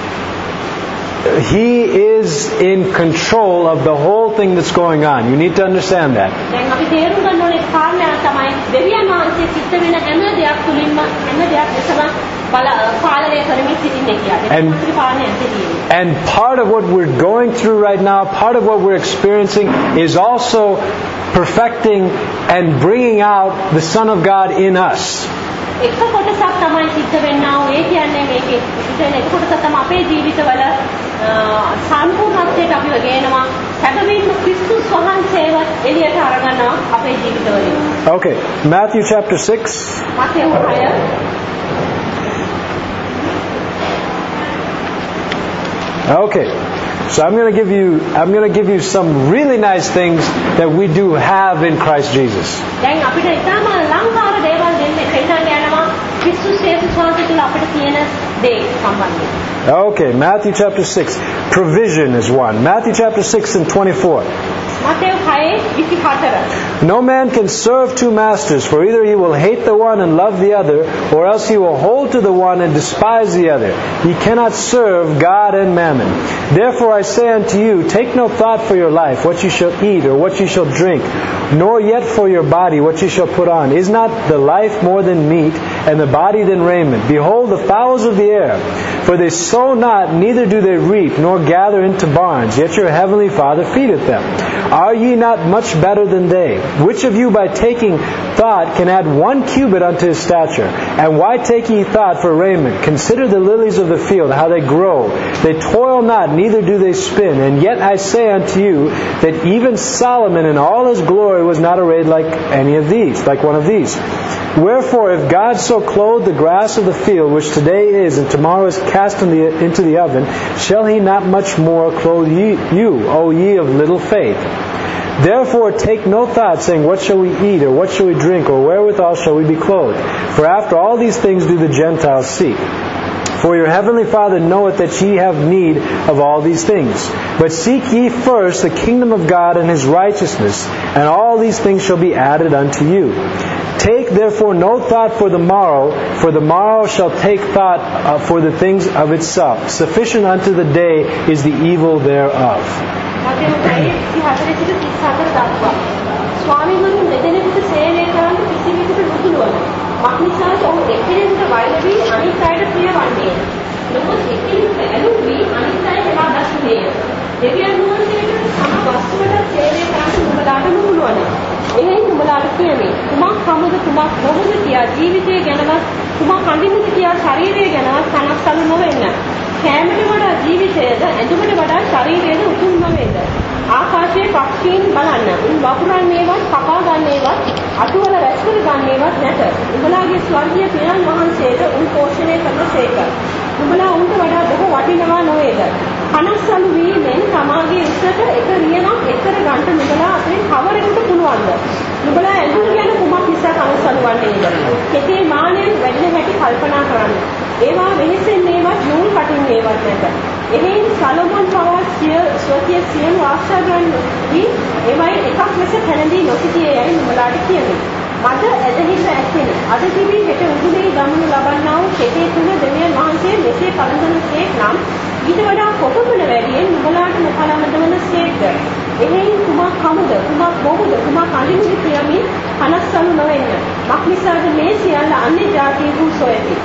[SPEAKER 3] He is in control of the whole thing that's going on. You need to understand that.
[SPEAKER 4] දැන් අපි තේරුම් ගන්න ඕනේ කාරණයක් තමයි දෙවියන් වහන්සේ සිද්ධ වෙන හැම දෙයක් තුලින්ම හැම දෙයක් දෙසම පාලනය කරමින් සිටින්නේ කියලා.
[SPEAKER 3] And part of what we're going through right now, part of what we're experiencing is also perfecting and bringing out the Son of God in us.
[SPEAKER 4] එක කොටසක් තමයි සිද්ධ වෙන්නා වූ ඒ කියන්නේ මේකේ ඉතින් එක කොටසක් තමයි අපේ ජීවිතවල සම්පූර්ණත්වයට අපිව ගේනවා සැබවින්ම ක්‍රිස්තුස් වහන්සේව එළියට අරගන්නවා අපේ ජීවිතවලින්.
[SPEAKER 3] Okay, Matthew chapter 6.
[SPEAKER 4] Matthew 6.
[SPEAKER 3] Okay. So I'm going to give you some really nice things that we do have in Christ Jesus.
[SPEAKER 4] දැන් අපිට ඊටම ලංකාර දේවල් දෙන්නේ පෙන්නන්න යනවා ක්‍රිස්තුස් යේසුස් වහන්සේ තුල අපිට තියෙන දේ සම්බන්ධයෙන්.
[SPEAKER 3] Okay, Matthew chapter 6. Provision is one. Matthew chapter 6 and 24.
[SPEAKER 4] Matthew 6:24.
[SPEAKER 3] No man can serve two masters, for either he will hate the one and love the other, or else he will hold to the one and despise the other. He cannot serve God and mammon. Therefore I say unto you, take no thought for your life, what you shall eat or what you shall drink, nor yet for your body, what you shall put on. Is not the life more than meat, and the body than raiment? Behold the fowls of the air, for they sow not, neither do they reap, nor gather into barns, yet your heavenly Father feedeth them. Are ye not much better than they? Which of you by taking thought can add 1 cubit unto his stature? And why take ye thought for raiment? Consider the lilies of the field, how they grow. They toil not, neither do they spin. And yet I say unto you, that even Solomon in all his glory was not arrayed like any of these, like one of these. Wherefore, if God so clothe the grass of the field, which today is and tomorrow is cast into the oven, shall he not much more clothe you, O ye of little faith? Therefore take no thought, saying, what shall we eat, or what shall we drink, or wherewithal shall we be clothed? For after all these things do the Gentiles seek. For your heavenly Father knoweth that ye have need of all these things. But seek ye first the kingdom of God and His righteousness, and all these things shall be added unto you. Take therefore no thought for the morrow shall take thought for the things of itself. Sufficient unto the day is the evil thereof.
[SPEAKER 4] එහෙන් නුඹලාට කියන්නේ කුමක් කමද කුමක් නොවද කියා ජීවිතය ගැනවත් කුමක් අඳින්නද කියා ශරීරය ගැනවත් කනස්සලු නොවෙන්න. කෑමට වඩා ජීවිතයද ඇඳුමට වඩා ශරීරයද උතුම් නොවේද? ආකාශයේ පක්ෂීන් බලන්න. උන් වපුරන්නේවත් කපා ගන්නේවත් අතුවල රැස් කර ගන්නේවත් නැත. නුඹලාගේ ස්වර්ගීය පියාණන් වහන්සේට උන් පෝෂණය කරනසේක. නුඹලා උන්ට වඩා බොහෝ වටිනවා නොවේද? කනස්සලු වීමෙන් තමාගේ උසට එක රියනක් එක්කර ගන්න නුඹලා අතරින් කවරෙකුට පුළුවන්ද? නුඹලා ඇඳුම් ගැන කුමක් නිසා කනස්සලු වන්නේද? කෙටේ මානෙන් වැඩි හැටි කල්පනා කරන්න. ඒවා වෙහෙසෙන්නේවත් නූල් කටින්නේවත් නැත. එහෙන් සලොමන් පවා ස්වකීය සියලු ආශාවන්හි ඒවයි එකක් ලෙස පැනදී නොසිටියේ යයි නුඹලාට කියමි. මද ඇදහිල්ල ඇත්තෙන අද තිබී හෙට උදුනේ ගමනු ලබන්නා වූ කෙටේ තුන දෙවියන් වහන්සේ මෙසේ පළඳනසේක් නම් ඊට වඩා කොපමණ වැඩියෙන් නුඹලාට නොපළඳ වනසේක්ද? එහෙන් කුමක් කමුද කුමක් බොහෝද කුමක් අඳිනුද කියමින් කනස්සලු නොවෙන්න. මක්නිසාද මේ සියල්ල අන්‍ය ජාතියෙහු සොයති.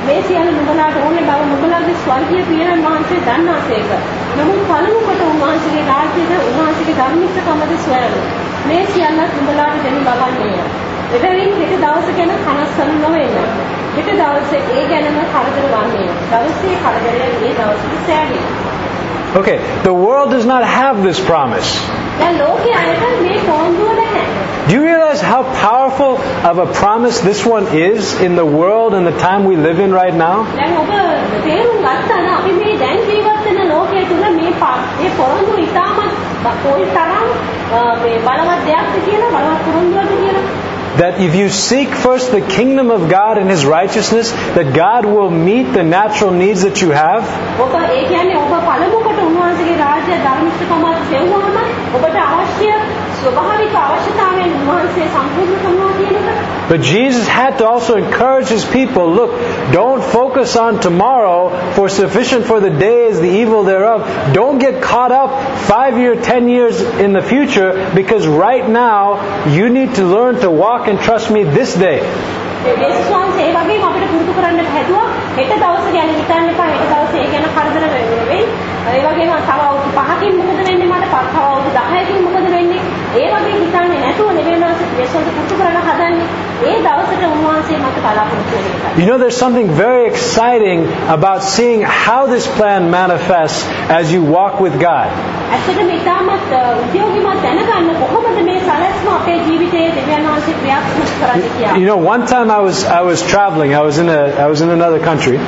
[SPEAKER 4] මේ සියල්ල නුඹලාට ඕනේ බව නුඹලාගේ ස්වර්ගීය පියාණන් වහන්සේ දන්නාසේක. නමුත් පළමු කොට උන්වහන්සේගේ රාජ්‍යද උන්වහන්සේගේ ධර්මිෂ්ඨකමද සොයනු. මේ සියල්ලත් නුඹලාට දෙනු ලබන්නේය. එබැවින් හෙට දවස ගැන කනස්සලු නොවෙන්න. හෙට දවසේ ඒ ගැනම කරදර වන්නේය. දවසේ කරදරය ඒ දවසේ සෑහේ.
[SPEAKER 3] Okay, the world does not have this promise.
[SPEAKER 4] දැන් ලෝකයේ අයට මේ පොන්දුව නැහැ.
[SPEAKER 3] Do you realize how powerful of a promise this one is in the world and the time we live in right now?
[SPEAKER 4] දැන් ඔබ තේරුම් ගත්තා නම් අපි මේ දැන් ජීවත් වෙන ලෝකයේ තුල මේ පොන්දුව ඉතාමත් කොයි තරම් මේ බලවත් දෙයක්ද කියලා බලවත් පොන්දුවක්ද කියලා.
[SPEAKER 3] That if you seek first the kingdom of God and His righteousness, that God will meet the natural needs that you have.
[SPEAKER 4] ඔබ ඒ කියන්නේ ඔබ පළමු කොට උන්වහන්සේගේ රාජ්‍ය ධර්මිෂ්ඨකමත් සෙව්වම ඔබට අවශ්‍ය ස්වභාවික අවශ්‍යතාවයන් උන්වහන්සේ සම්පූර්ණ කරනවා කියන එක.
[SPEAKER 3] But Jesus had to also encourage His people, look, don't focus on tomorrow, for sufficient for the day is the evil thereof. Don't get caught up 5 years, 10 years in the future, because right now you need to learn to walk and trust me this day.
[SPEAKER 4] යේසුස් වහන්සේ ඒ වගේම අපිට පුරුදු කරන්න හැදුවා හෙට දවස ගැන හිතන්න එපා හෙට දවසේ ඒ ගැන කරදර වෙන්නේ. ඒ වගේම තව අවුරුදු 5කින් මොකද වෙන්නේ මට තව අවුරුදු 10කින් මොකද වෙන්නේ ඒ වගේ හිතන්නේ නැතුව නෙවෙයි මාස යේසුස් පුරුදු කරන්න හදන්නේ. ඒ දවසට උන්වහන්සේ මත බලාපොරොත්තු වෙන එකයි.
[SPEAKER 3] You know, there's something very exciting about seeing how this plan manifests as you walk with God.
[SPEAKER 4] ඇත්තටම ඉතාමත් උද්‍යෝගිමත් දැනගන්න කොහොමද මේ සැලැස්ම අපේ ජීවිතයේ දෙවියන් වහන්සේ ක්‍රියාත්මක කරන්නේ කියලා.
[SPEAKER 3] You know, one time I was traveling. I was in another country.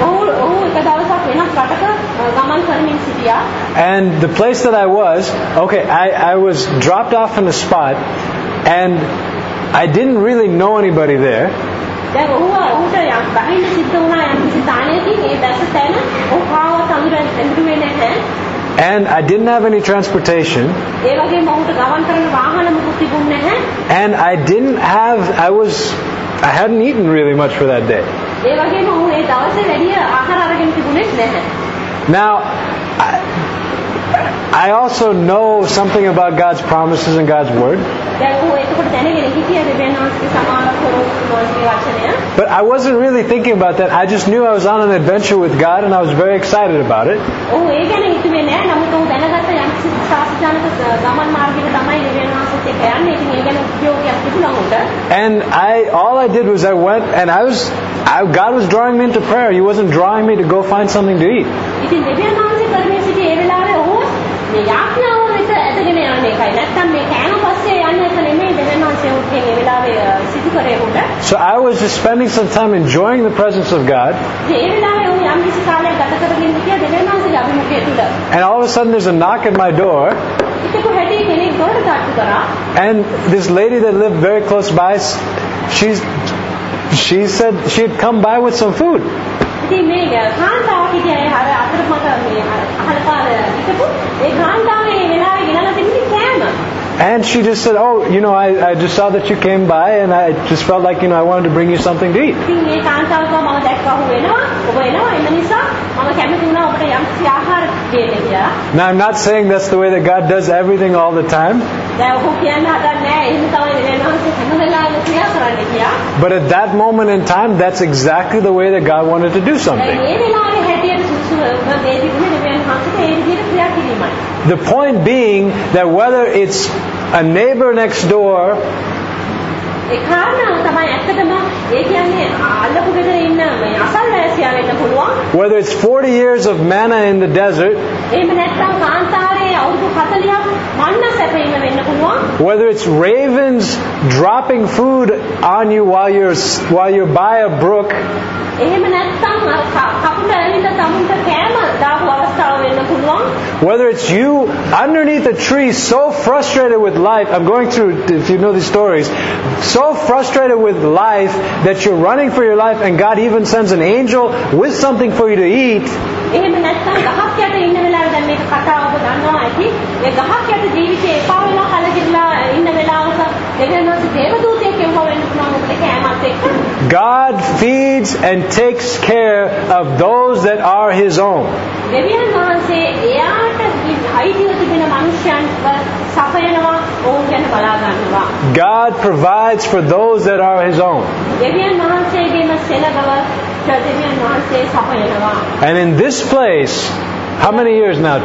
[SPEAKER 4] එක දවසක් වෙනස් රටක ගමන් කරමින් සිටියා.
[SPEAKER 3] And the place that I was, I was dropped off in a spot, and I didn't really know anybody there.
[SPEAKER 4] දැන් ඔහුට බහින්න සිද්ධ වුණා යම් කිසි ස්ථානයකින් ඒ දැස තැන ඔහු කාවත් අඳුරන්නේ නැහැ.
[SPEAKER 3] And I didn't have any transportation.
[SPEAKER 4] ඒ වගේම ඔහුට ගමන් කරන වාහන මුකුත් තිබුණේ නැහැ.
[SPEAKER 3] And I hadn't eaten really much for that day.
[SPEAKER 4] ඒ වගේම ඔහු ඒ දවසේ වැඩි ආහාර අරගෙන තිබුණේ නැහැ.
[SPEAKER 3] Now, I also know something about God's promises and God's word. But I wasn't really thinking about that. I just knew I was on an adventure with God, and I was very excited about it. And all I did was I went, and God was drawing me into prayer. He wasn't drawing me to go find something to eat. So I was just spending some time enjoying the presence of God. And all of a sudden there's a knock at my door. And this lady that lived very close by, she said she had come by with some food. And she just said, oh, you know, I just saw that you came by, and I just felt like, you know, I wanted to bring you something to eat. Now, I'm not saying that's the way that God does everything all the time. But at that moment in time, that's exactly the way that God wanted to do something. The point being that whether it's a neighbor next door, whether it's 40 years of manna in the desert, whether it's ravens dropping food on you while you're by a brook, whether it's you underneath a tree so frustrated with life, I'm going through, if you know these stories, so frustrated with life that you're running for your life, and God even sends an angel with something for you to eat. God feeds and takes care of those that are His own. God provides for those that are His own.
[SPEAKER 4] දෙවියන් වහන්සේ සපයනවා.
[SPEAKER 3] And in this place, how many years now?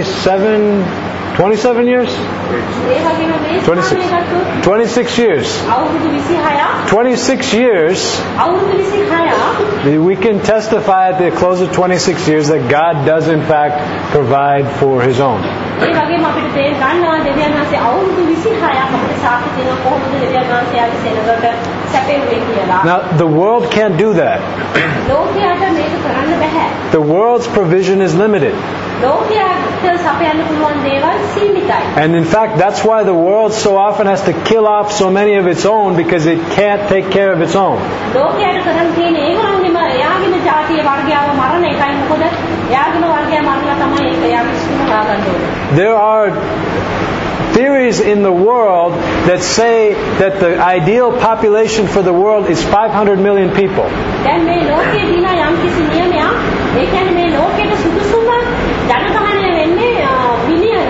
[SPEAKER 3] 27 years?
[SPEAKER 4] ඒ වගේම මේ
[SPEAKER 3] 26.
[SPEAKER 4] ස්ථානය ගත්තොත්
[SPEAKER 3] 26 years.
[SPEAKER 4] අවුරුදු 26ක්
[SPEAKER 3] 26 years,
[SPEAKER 4] අවුරුදු 26ක්
[SPEAKER 3] we can testify at the close of 26 years that God does in fact provide for His own.
[SPEAKER 4] ඒ වගේම අපිට තේරුම් ගන්නවා දෙවියන් වහන්සේ අවුරුදු 26ක් අපිට සාක්ෂි දෙනවා කොහොමද දෙවියන් වහන්සේගේ සෙනඟට සැපෙන්නේ කියලා.
[SPEAKER 3] Now, the world can't do that.
[SPEAKER 4] ලෝකයට මේක කරන්න බෑ.
[SPEAKER 3] The world's provision is limited.
[SPEAKER 4] ලෝකයට සපයන්න පුළුවන් දේවල් සීමිතයි.
[SPEAKER 3] And in fact, that's why the world so often has to kill off so many of its own because it can't take care of its own.
[SPEAKER 4] ලෝකයට කරන් තියෙන ඒගොල්ලන්ගේම එයාගේම ජාතිය වර්ගයව මරණ එකයි මොකද එයාගේම වර්ගය මරලා තමයි ඒක එයාගේ ඉස්තුම හොයාගන්න ඕනේ.
[SPEAKER 3] There are theories in the world that say that the ideal population for the world is 500 million people.
[SPEAKER 4] දැන් මේ ලෝකයේ දින යම්කිසි නියමයක් ඒ කියන්නේ මේ ලෝකයේ සුදුසුම ජනගහනය වෙන්නේ බිලියන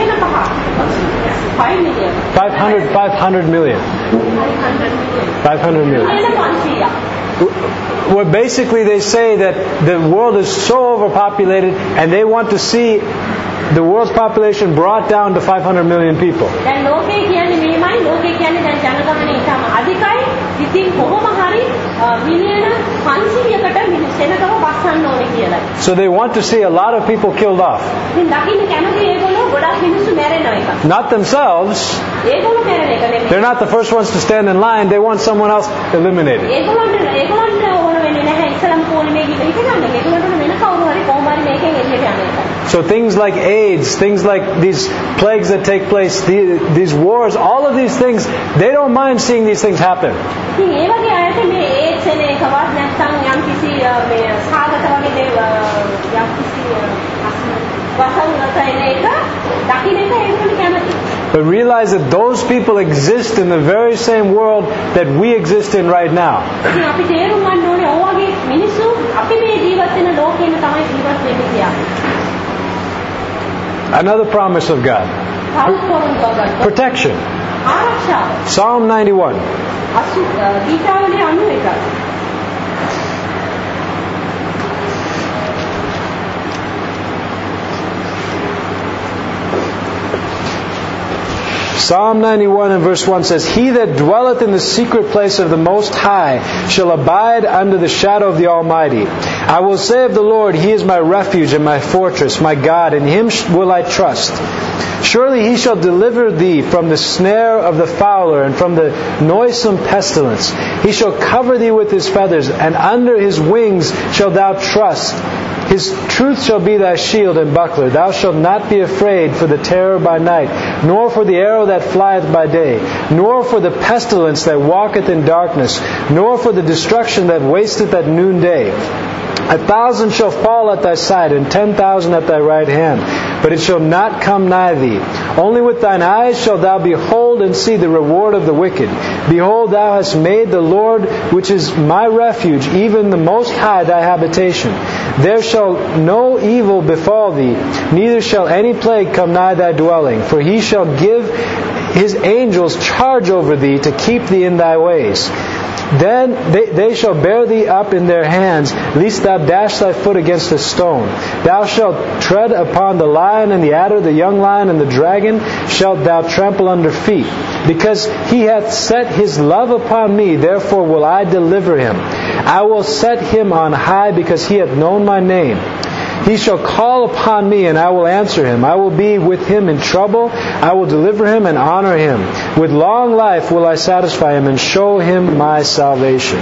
[SPEAKER 4] 5 million.
[SPEAKER 3] 500 million. 500 million. Well, basically they say that the world is so overpopulated and they want to see the world's population brought down to 500 million people.
[SPEAKER 4] දැන් ලෝකයේ කියන්නේ මේමයි ලෝකයේ කියන්නේ දැන් ජනගහනය ඉතාම අධිකයි. ඉතින් කොහොම හරි බිලියන 500කට සෙනගව වස්සන්න ඕනේ කියලා.
[SPEAKER 3] So they want to see a lot of people killed off.
[SPEAKER 4] ඉතින් දකින්න කැමති ඒගොල්ලෝ ගොඩක් මිනිස්සු මැරෙන එක.
[SPEAKER 3] Not themselves.
[SPEAKER 4] ඒගොල්ලෝ මැරෙන එක නෙමෙයි.
[SPEAKER 3] They're not the first ones to stand in line. They want someone else eliminated.
[SPEAKER 4] ඒගොල්ලන්ට ඕන වෙන්නේ නැහැ ඉස්සලම කෝලේ මේක ඉතින් ගන්න එක. ඒගොල්ලන්ට වෙන කවුරු හරි කොහොම හරි මේකෙන් එළියට යන එක.
[SPEAKER 3] So things like AIDS, things like these plagues that take place, these wars, all of these things, they don't mind seeing these things happen.
[SPEAKER 4] ඉතින් ඒ වගේ අයට මේ AIDS එන එකවත් නැත්නම් යම්කිසි මේ සාගත වගේ දේවල් යම්කිසි වසංගත එන එක දකින්න එක ඒගොල්ලෝ කැමති.
[SPEAKER 3] But realize that those people exist in the very same world that we exist in right now.
[SPEAKER 4] ඉතින් අපි තේරුම් ගන්න ඕනේ ඔයගේ මිනිස්සු අපි මේ ජීවත් වෙන ලෝකෙම තමයි ජීවත් වෙන්නේ කියලා.
[SPEAKER 3] Another promise of God. Protection. Psalm 91. Psalm 91 and verse 1 says, He that dwelleth in the secret place of the Most High shall abide under the shadow of the Almighty. I will say of the Lord, He is my refuge and my fortress, my God, in Him will I trust. Surely He shall deliver thee from the snare of the fowler and from the noisome pestilence. He shall cover thee with His feathers, and under His wings shalt thou trust. His truth shall be thy shield and buckler. Thou shalt not be afraid for the terror by night, nor for the arrow that flieth by day, nor for the pestilence that walketh in darkness, nor for the destruction that wasteth at noonday. 1,000 shall fall at thy side, and 10,000 at thy right hand, but it shall not come nigh thee. Only with thine eyes shalt thou behold and see the reward of the wicked. Behold, thou hast made the Lord, which is my refuge, even the Most High, thy habitation. There shall no evil befall thee, neither shall any plague come nigh thy dwelling. For He shall give His angels charge over thee to keep thee in thy ways. Then they shall bear thee up in their hands, lest thou dash thy foot against a stone. Thou shalt tread upon the lion and the adder, the young lion and the dragon shalt thou trample under feet. Because He hath set His love upon me, therefore will I deliver him. I will set him on high, because he hath known my name. He shall call upon me, and I will answer him. I will be with him in trouble. I will deliver him and honor him. With long life will I satisfy him and show him my salvation.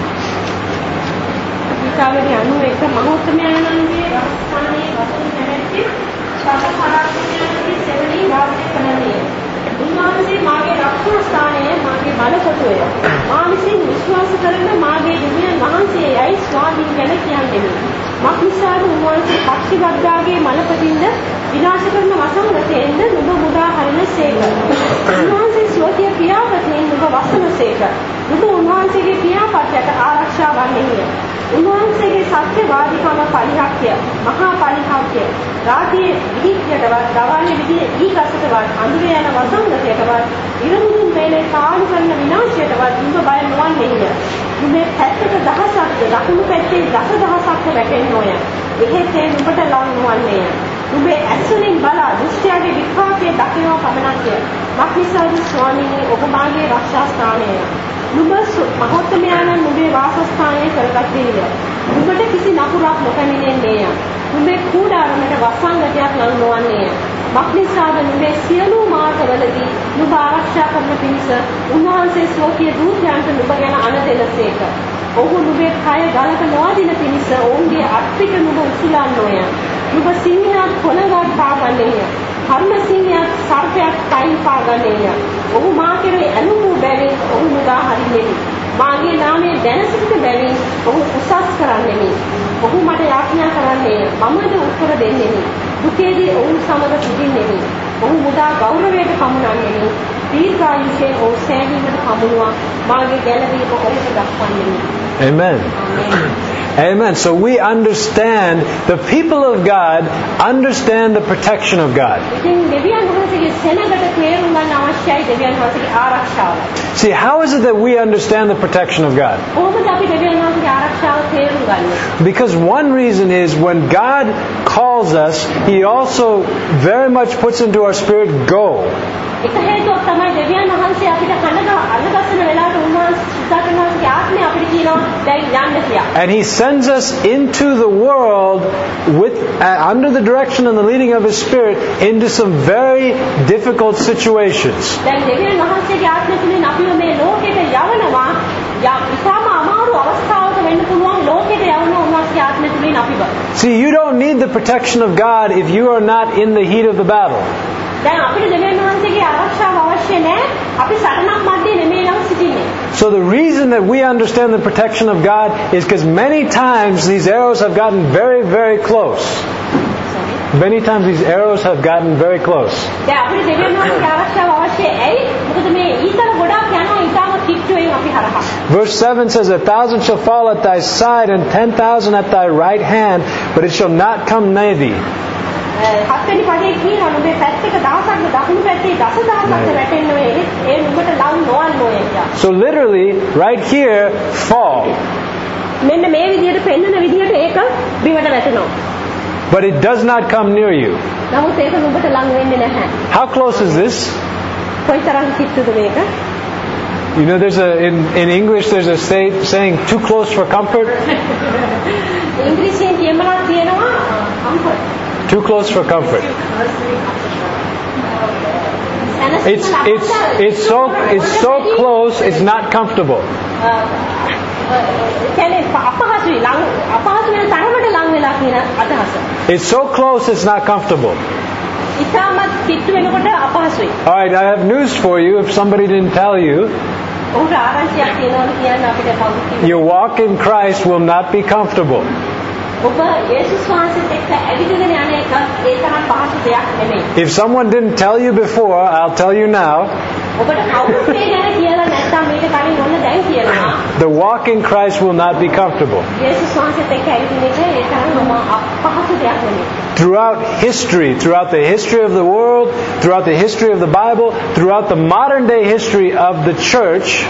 [SPEAKER 4] මක්නිසාද උන්වහන්සේ පක්ෂි වර්ගාගේ මලපදින්ද විනාශ කරන වසංගතයෙන්ද නුඹ මුදා හරිනසේක. උන්වහන්සේ ස්වකීය ක්‍රියාපතෙන් නුඹ වසනසේක. නුඹ උන්වහන්සේගේ ක්‍රියාපතයට ආරක්ෂා වන්නේය. උන්වහන්සේගේ සත්‍යවාදීකම පරිහක්ය මහා පරිහක්ය රාතියේ විදිහටවත් දවාලේ විදිහේ ඊකසටවත් අඳුරේ යන වසංගතයටවත් ඉරමුදුන් වේලේ කාලු කරන විනාශයටවත් උඹ බය නොවන්නේය. උඹේ පැත්තට දහසක් දකුණු පැත්තේ දසදහසක් වැටෙන්න ඕය. එහෙත් උඹට ලං නොවන්නේය. උඹේ ඇස්වලින් බලා දුෂ්ටයාගේ විපාකයේ දකිනවා පමණක්ය. මක්නිසාද ස්වාමීනි ඔබ මාගේ රක්ෂා ස්ථානය. නුඹ මහත්මයාණන් නුඹේ වාසස්ථානය කරගත්තේය. නුඹට කිසි නපුරක් නොපැමිණෙන්නේය. නුඹේ කූඩාරමට වසංගතයක් ලං නොවන්නේය. මක්නිසාද නුඹේ සියලු මාර්ගවලදී නුඹ ආරක්ෂා කරන පිණිස උන්වහන්සේ ස්වකීය දූතයන්ට නුඹ ගැන අනදෙලසේක. ඔහු නුඹේ කය ගලක නොඅදින පිණිස ඔවුන්ගේ අත්පිට නුඹ උසුලන්නෝය. නුඹ සිංහයක් කොළඟක් පාගන්නේය. කර්ම සිංහයක් සර්පයක් කයින් පාගන්නේය. ඔහු මා කෙරෙහි ඇලුම් වූ බැවින් ඔහු මුදා හරින්නෙමි. මාගේ නාමය දැන සිටින බැවින් ඔහු උසස් කරන්නෙමි. ඔහු මට යාඥා කරන්නේය. මමද උත්තර දෙන්නෙමි. දුකේදී ඔවුන් සමග සිටින්නෙමි. ඔහු මුදා ගෞරවයට පමුණන්නෙමි. දීර්ඝායුෂයෙන් ඔහු සෑහීමට පමුණුවා මාගේ ගැලවීම ඔහුට දක්වන්නෙමි.
[SPEAKER 3] Amen. Amen. So we understand, the people of God understand the protection of God. See, how is it that we understand the protection of God? Because one reason is when God calls us, He also very much puts into our spirit, go. And He sends us into the world with under the direction and the leading of His Spirit into some very difficult situations. See, you don't need the protection of God if you are not in the heat of the battle. So the reason that we understand the protection of God is because many times these arrows have gotten very, very close. Many times these arrows have gotten very close. Verse 7 says, 1,000 shall fall at thy side and 10,000 at thy right hand, but it shall not come nigh thee. So literally, right here, fall. But it does not come near you. How close is this? You know, there's in English there's a saying, too close for comfort. Too close for comfort. It's so close, it's not comfortable. It's so close, it's not comfortable. Alright, I have news for you if somebody didn't tell you. Your walk in Christ will not be comfortable. If someone didn't tell you before, I'll tell you now. The walk in Christ will not be comfortable. Throughout history, throughout the history of the world, throughout the history of the Bible, throughout the modern day history of the church,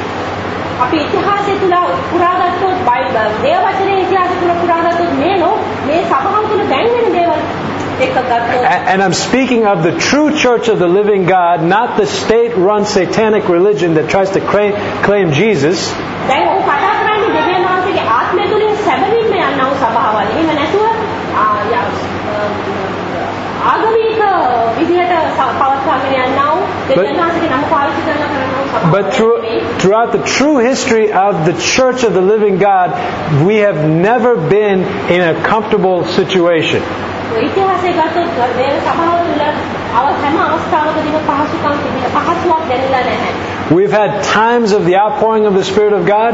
[SPEAKER 3] and I'm speaking of the true church of the living God, not the state-run satanic religion that tries to claim Jesus. But throughout the true history of the Church of the Living God, we have never been in a comfortable situation. We've had times of the outpouring of the Spirit of God.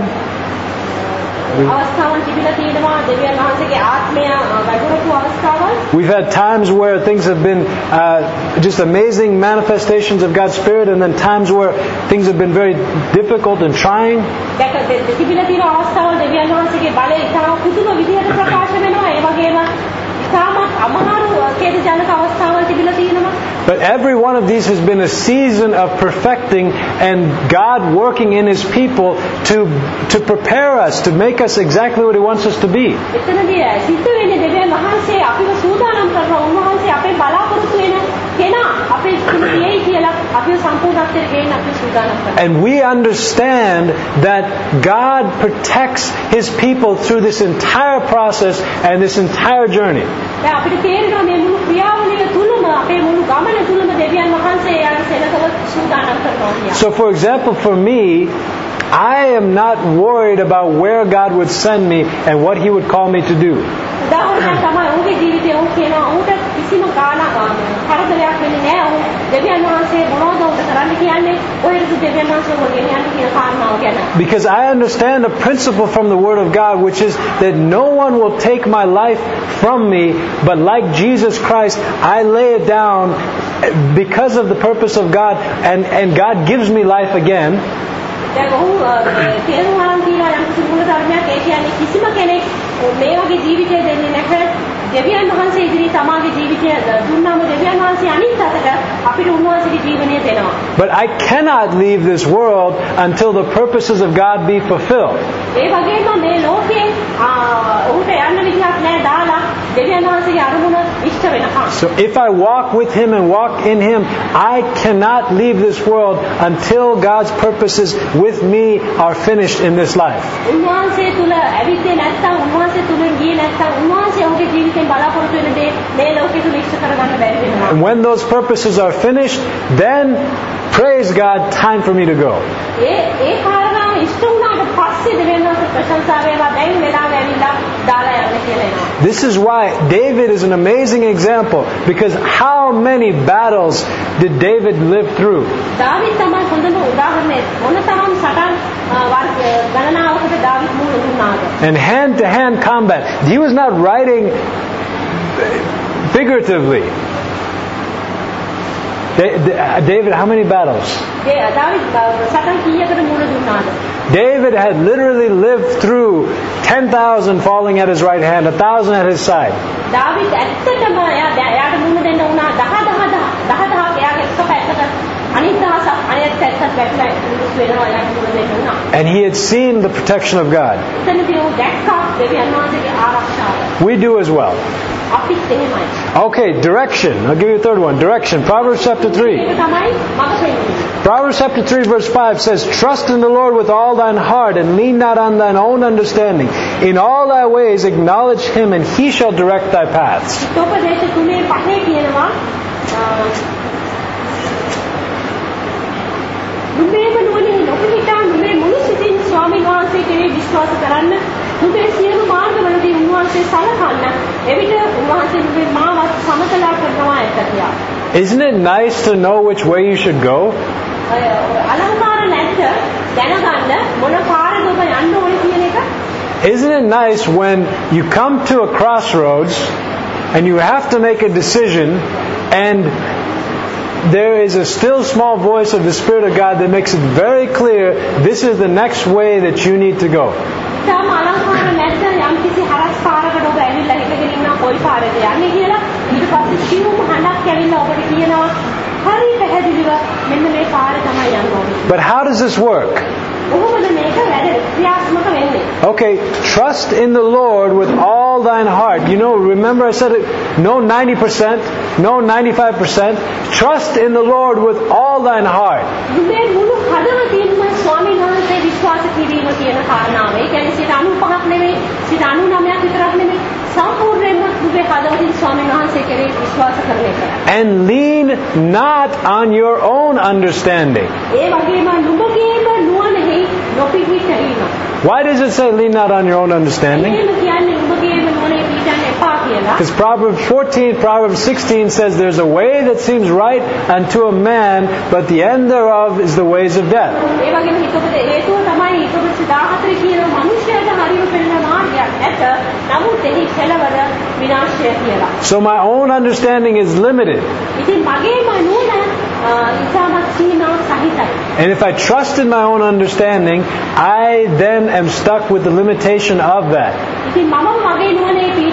[SPEAKER 3] We've had times where things have been just amazing manifestations of God's Spirit, and then times where things have been very difficult and trying. But every one of these has been a season of perfecting and God working in His people to prepare us, to make us exactly what He wants us to be.
[SPEAKER 4] එතනදී සිද්ධ වෙන්නේ දෙවියන් වහන්සේ අපිව සූදානම් කරනවා. උන්වහන්සේ අපේ බලාපොරොත්තු වෙන කෙනා අපේ ජීවිතයේ කියලා අපිව සම්පූර්ණත්වයට ගේන්න අපිව සූදානම් කරනවා.
[SPEAKER 3] And we understand that God protects His people through this entire process and this entire journey.
[SPEAKER 4] දැන් අපිට තේරෙනවා මේ මුළු ක්‍රියාවලිය තුලම අපේ මුළු ගමන තුලම දෙවියන් වහන්සේ යාට සෙනගව සූදානම් කරනවා කියලා.
[SPEAKER 3] So for example, for me, I am not worried about where God would send me and what He would call me to do.
[SPEAKER 4] උදාහරණයක් තමයි ඔහුගේ ජීවිතේ ඔහු කියනවා ඔහුට කිසිම කරදරයක් වෙන්නේ නැහැ. ඔහු දෙවියන් වහන්සේ මොනවද ඔහුට කරන්න කියන්නේ? ඔහෙට දෙවියන් වහන්සේ ඔහුව ගෙනියන්න කියන කාරණාව ගැන.
[SPEAKER 3] Because I understand a principle from the Word of God, which is that no one will take my life from me, but like Jesus Christ, I lay it down because of the purpose of God, and God gives me life again.
[SPEAKER 4] දැන් ඔහු තේරුම් ගන්න කියලා යම් කිසි මූල ධර්මයක් ඒ කියන්නේ කිසිම කෙනෙක් මේ වගේ ජීවිතය දෙන්නේ නැහැ. දෙවියන් වහන්සේ ඉදිරියේ තමාගේ ජීවිතය දුන්නාම දෙවියන් වහන්සේ අනිත් අතට අපිට උන්වහන්සේගේ ජීවනය දෙනවා.
[SPEAKER 3] But I cannot leave this world until the purposes of God be fulfilled.
[SPEAKER 4] ඒ වගේම මේ ලෝකේ ඔහුට යන්න විදිහක් නැහැ දාලා දෙවියන් වහන්සේගේ අරමුණ ඉෂ්ට වෙනකම්.
[SPEAKER 3] So if I walk with Him and walk in Him, I cannot leave this world until God's purposes with me are finished in this life.
[SPEAKER 4] උන්වහන්සේ තුල ඇවිත් නැත්නම් උන්වහන්සේ තුලින් ගියේ නැත්නම් උන්වහන්සේ ඔහුගේ ජීවිතෙන් බලාපොරොත්තු වෙන දේ මේ ලෝකෙ තුල ඉෂ්ට කරගන්න බැරි වෙනවා.
[SPEAKER 3] And when those purposes are finished, then praise God, time for me to go.
[SPEAKER 4] ඒ කාරණාව ඉෂ්ට වුණාට පස්සේ දෙවියන් වහන්සේ ප්‍රශංසා වේවා දැන් වෙලාව ඇවිල්ලා දාලා යන්න කියලා එනවා.
[SPEAKER 3] This is why David is an amazing example, because how many battles did David live through?
[SPEAKER 4] දාවිද් තමයි හොඳම උදාහරණය. මොනතරම් සටන් ගණනාවකට දාවිද් මුහුණ දුන්නාද?
[SPEAKER 3] And hand-to-hand combat. He was not writing figuratively. David, how many battles?
[SPEAKER 4] දාවිද් සටන් කීයකට මුහුණ දුන්නාද?
[SPEAKER 3] David had literally lived through 10,000 falling at his right hand, 1,000 at his side.
[SPEAKER 4] දාවිද් ඇත්තටම එයාට මුහුණ දෙන්න උනා 10,000ක් එයාගේ එක පැත්තට අනිත් දහසක් අනිත් පැත්තට වැටලා ඉඳුස් වෙනවා එයාට මුහුණ දෙන්න උනා.
[SPEAKER 3] And he had seen the protection of God.
[SPEAKER 4] එතනදී ਉਹ දැක්කා දෙවියන් වහන්සේගේ ආරක්ෂාව.
[SPEAKER 3] We do as well.
[SPEAKER 4] අපිත් එහෙමයි.
[SPEAKER 3] Okay, direction. I'll give you a third one. Direction. Proverbs chapter 3.
[SPEAKER 4] ඒක තමයි මඟ පෙන්වන්නේ.
[SPEAKER 3] Proverbs chapter 3 verse 5 says, Trust in the Lord with all thine heart and lean not on thine own understanding. In all thy ways acknowledge Him and He shall direct thy paths.
[SPEAKER 4] උපදේශ 3:5 කියනවා නුඹේම නුවණින් නොපිහිටා නුඹේ මුළු සිතින් ස්වාමීන් වහන්සේ කෙරෙහි විශ්වාස කරන්න නුඹේ සියලු මාර්ගවලදී උන්වහන්සේ සලකන්න එවිට උන්වහන්සේ නුඹේ මාවත් සමතලා කරනවා ඇත කියලා.
[SPEAKER 3] Isn't it nice to know which way you should go?
[SPEAKER 4] අලංකාර නැද්ද දැනගන්න මොන පාරද ඔබ යන්න ඕනේ කියන එක?
[SPEAKER 3] Isn't it nice when you come to a crossroads and you have to make a decision and there is a still small voice of the Spirit of God that makes it very clear this is the next way that you need to go.
[SPEAKER 4] තම අලංකාර නැද්ද යම් කිසි හරස් පාරකට ඔබ ඇවිල්ලා හිටගෙන ඉන්නවා කොයි පාරද යන්නේ කියලා ඊට පස්සේ සිවුම් හඬක් ඇවිල්ලා ඔබට කියනවා හරි පැහැදිලිව මෙන්න මේ පාරේ තමයි යන්න ඕනේ.
[SPEAKER 3] But how does this work?
[SPEAKER 4] කොහොමද මේක වැඩ ක්‍රියාත්මක වෙන්නේ?
[SPEAKER 3] Okay, trust in the Lord with all thine heart. You know, remember I said it, no 90%, no 95%. Trust in the Lord with all thine heart.
[SPEAKER 4] නුඹේ මුළු හදවතින්ම ස්වාමීන් වහන්සේ විශ්වාස කිරීම කියන කාරණාව. ඒ කියන්නේ 95ක් නෙවෙයි, 99ක් විතරක් නෙවෙයි. සම්පූර්ණයෙන්ම නුඹේ හදවතින් ස්වාමීන් වහන්සේ කෙරෙහි විශ්වාස කරන එක.
[SPEAKER 3] And lean not on your own understanding.
[SPEAKER 4] ඒ වගේම නුඹගේම නුවණෙහි නොපිහිටීම.
[SPEAKER 3] Why does it say lean not on your own understanding?
[SPEAKER 4] එහෙම කියන්නේ නුඹගේම නුවණෙහි පිහිටන්න එපා කියලා.
[SPEAKER 3] Because Proverbs 14, Proverbs 16 says there's a way that seems right unto a man, but the end thereof is the ways of death.
[SPEAKER 4] ඒ වගේම හිතකට හේතුව තමයි හිතකට 14 කියන මිනිස්යාට හරියම පෙනෙන මාර්ගයක් ඇත. නමුත් එහි කෙලවර විනාශය කියලා.
[SPEAKER 3] So my own understanding is limited.
[SPEAKER 4] ඉතින් මගේම නුවණ ඉතාමත් සීමා සහිතයි.
[SPEAKER 3] And if I trust in my own understanding, I then am stuck with the limitation of that.
[SPEAKER 4] ඉතින් මම මගේ නුවණේ පිහිට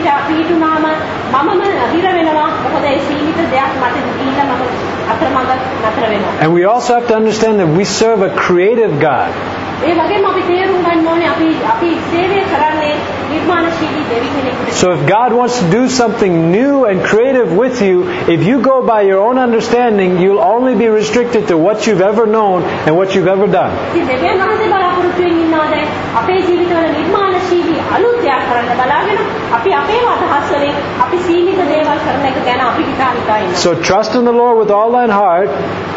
[SPEAKER 4] අපිට පිටුනාම මමම හිර වෙනවා. මොකද ඒ සීමිත දෙයක් මත දීලා මම අතරමඟ නතර වෙනවා.
[SPEAKER 3] And we also have to understand that we serve a creative God.
[SPEAKER 4] ඒ වගේම අපි තේරුම් ගන්න ඕනේ අපි සේවය කරන්නේ නිර්මාණශීලී දෙවි කෙනෙකුට.
[SPEAKER 3] So if God wants to do something new and creative with you, if you go by your own understanding, you'll only be restricted to what you've ever known and what you've ever done.
[SPEAKER 4] ඉතින් දෙවියන් වහන්සේ බලාපොරොත්තු වෙන්නේ ඉන්නවාද අපේ ජීවිතවල නිර්මාණශීලී අලුත් දෙයක් කරන්න බලාගෙන අපි අපේම අදහස් වලින් අපි සීමිත දේවල් කරන එක ගැන අපි හිතා ඉන්නවා.
[SPEAKER 3] So trust in the Lord with all thine heart.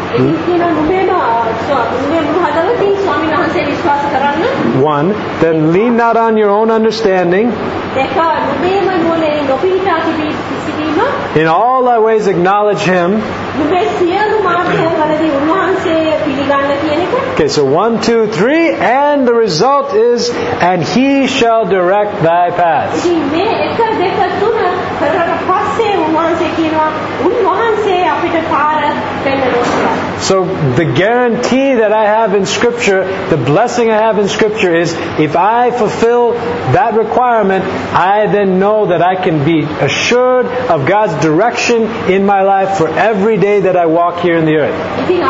[SPEAKER 3] One, then lean not on your own understanding. In all thy ways acknowledge Him. Okay, so 1, 2, 3, and the result is, and He shall direct thy paths. So the guarantee that I have in Scripture, the blessing I have in Scripture is, if I fulfill that requirement, I then know that I can be assured of God's direction in my life for every day that I walk here in the earth.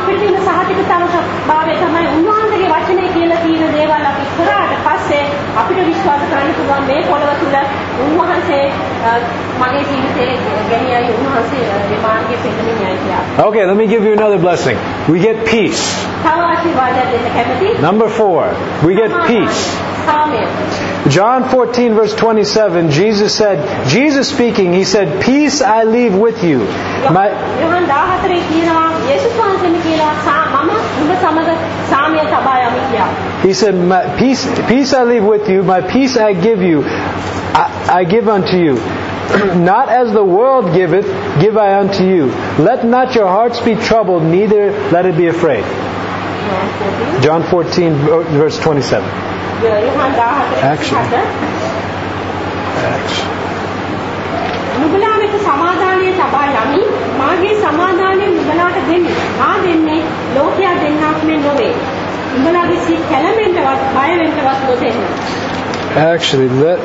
[SPEAKER 3] Okay, let me give you another blessing. We get peace. Number 4, we get peace. John 14 verse 27, Jesus speaking, He said, "Peace I leave with you." He said, peace I leave with you, my peace I give you, I give unto you. Not as the world giveth, give I unto you. Let not your hearts be troubled, neither let it be afraid. John 14 verse 27. Action. Actually, let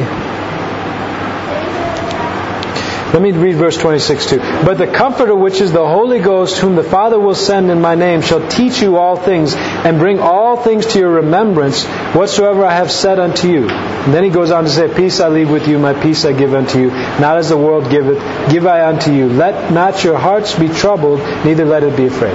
[SPEAKER 3] me read verse 26 too. But the Comforter, which is the Holy Ghost, whom the Father will send in my name, shall teach you all things, and bring all things to your remembrance, whatsoever I have said unto you. And then He goes on to say, "Peace I leave with you, my peace I give unto you. Not as the world giveth, give I unto you. Let not your hearts be troubled, neither let it be afraid."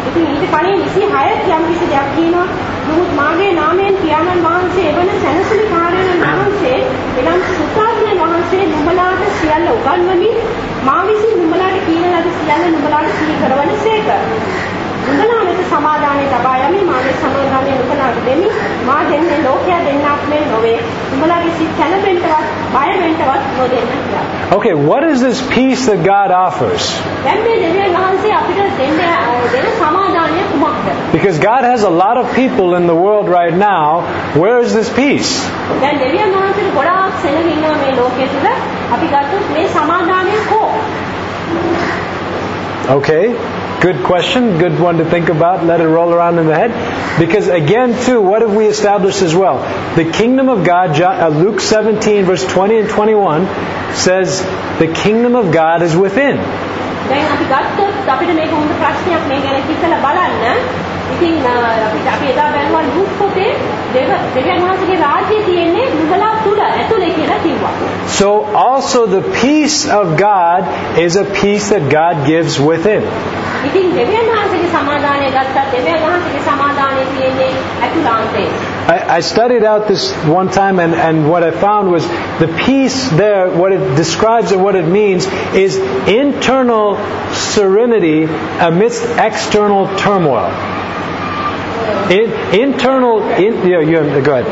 [SPEAKER 3] Okay, what is this peace that God offers? Because God has a lot of people in the world right now. Where is this peace? Okay, good question, good one to think about. Let it roll around in the head. Because again, too, what have we established as well? The kingdom of God, Luke 17, verse 20 and 21, says the kingdom of God is within. So also the peace of God is a peace that God gives within. I studied out this one time, and what I found was the peace there, what it describes and what it means is internal serenity amidst external turmoil. Go ahead.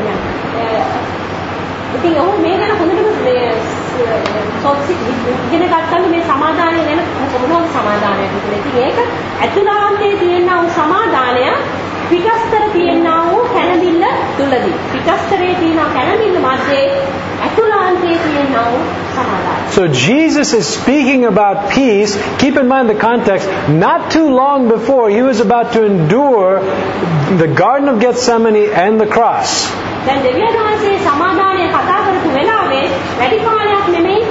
[SPEAKER 3] So Jesus is speaking about peace. Keep in mind the context. Not too long before, He was about to endure the Garden of Gethsemane and the cross.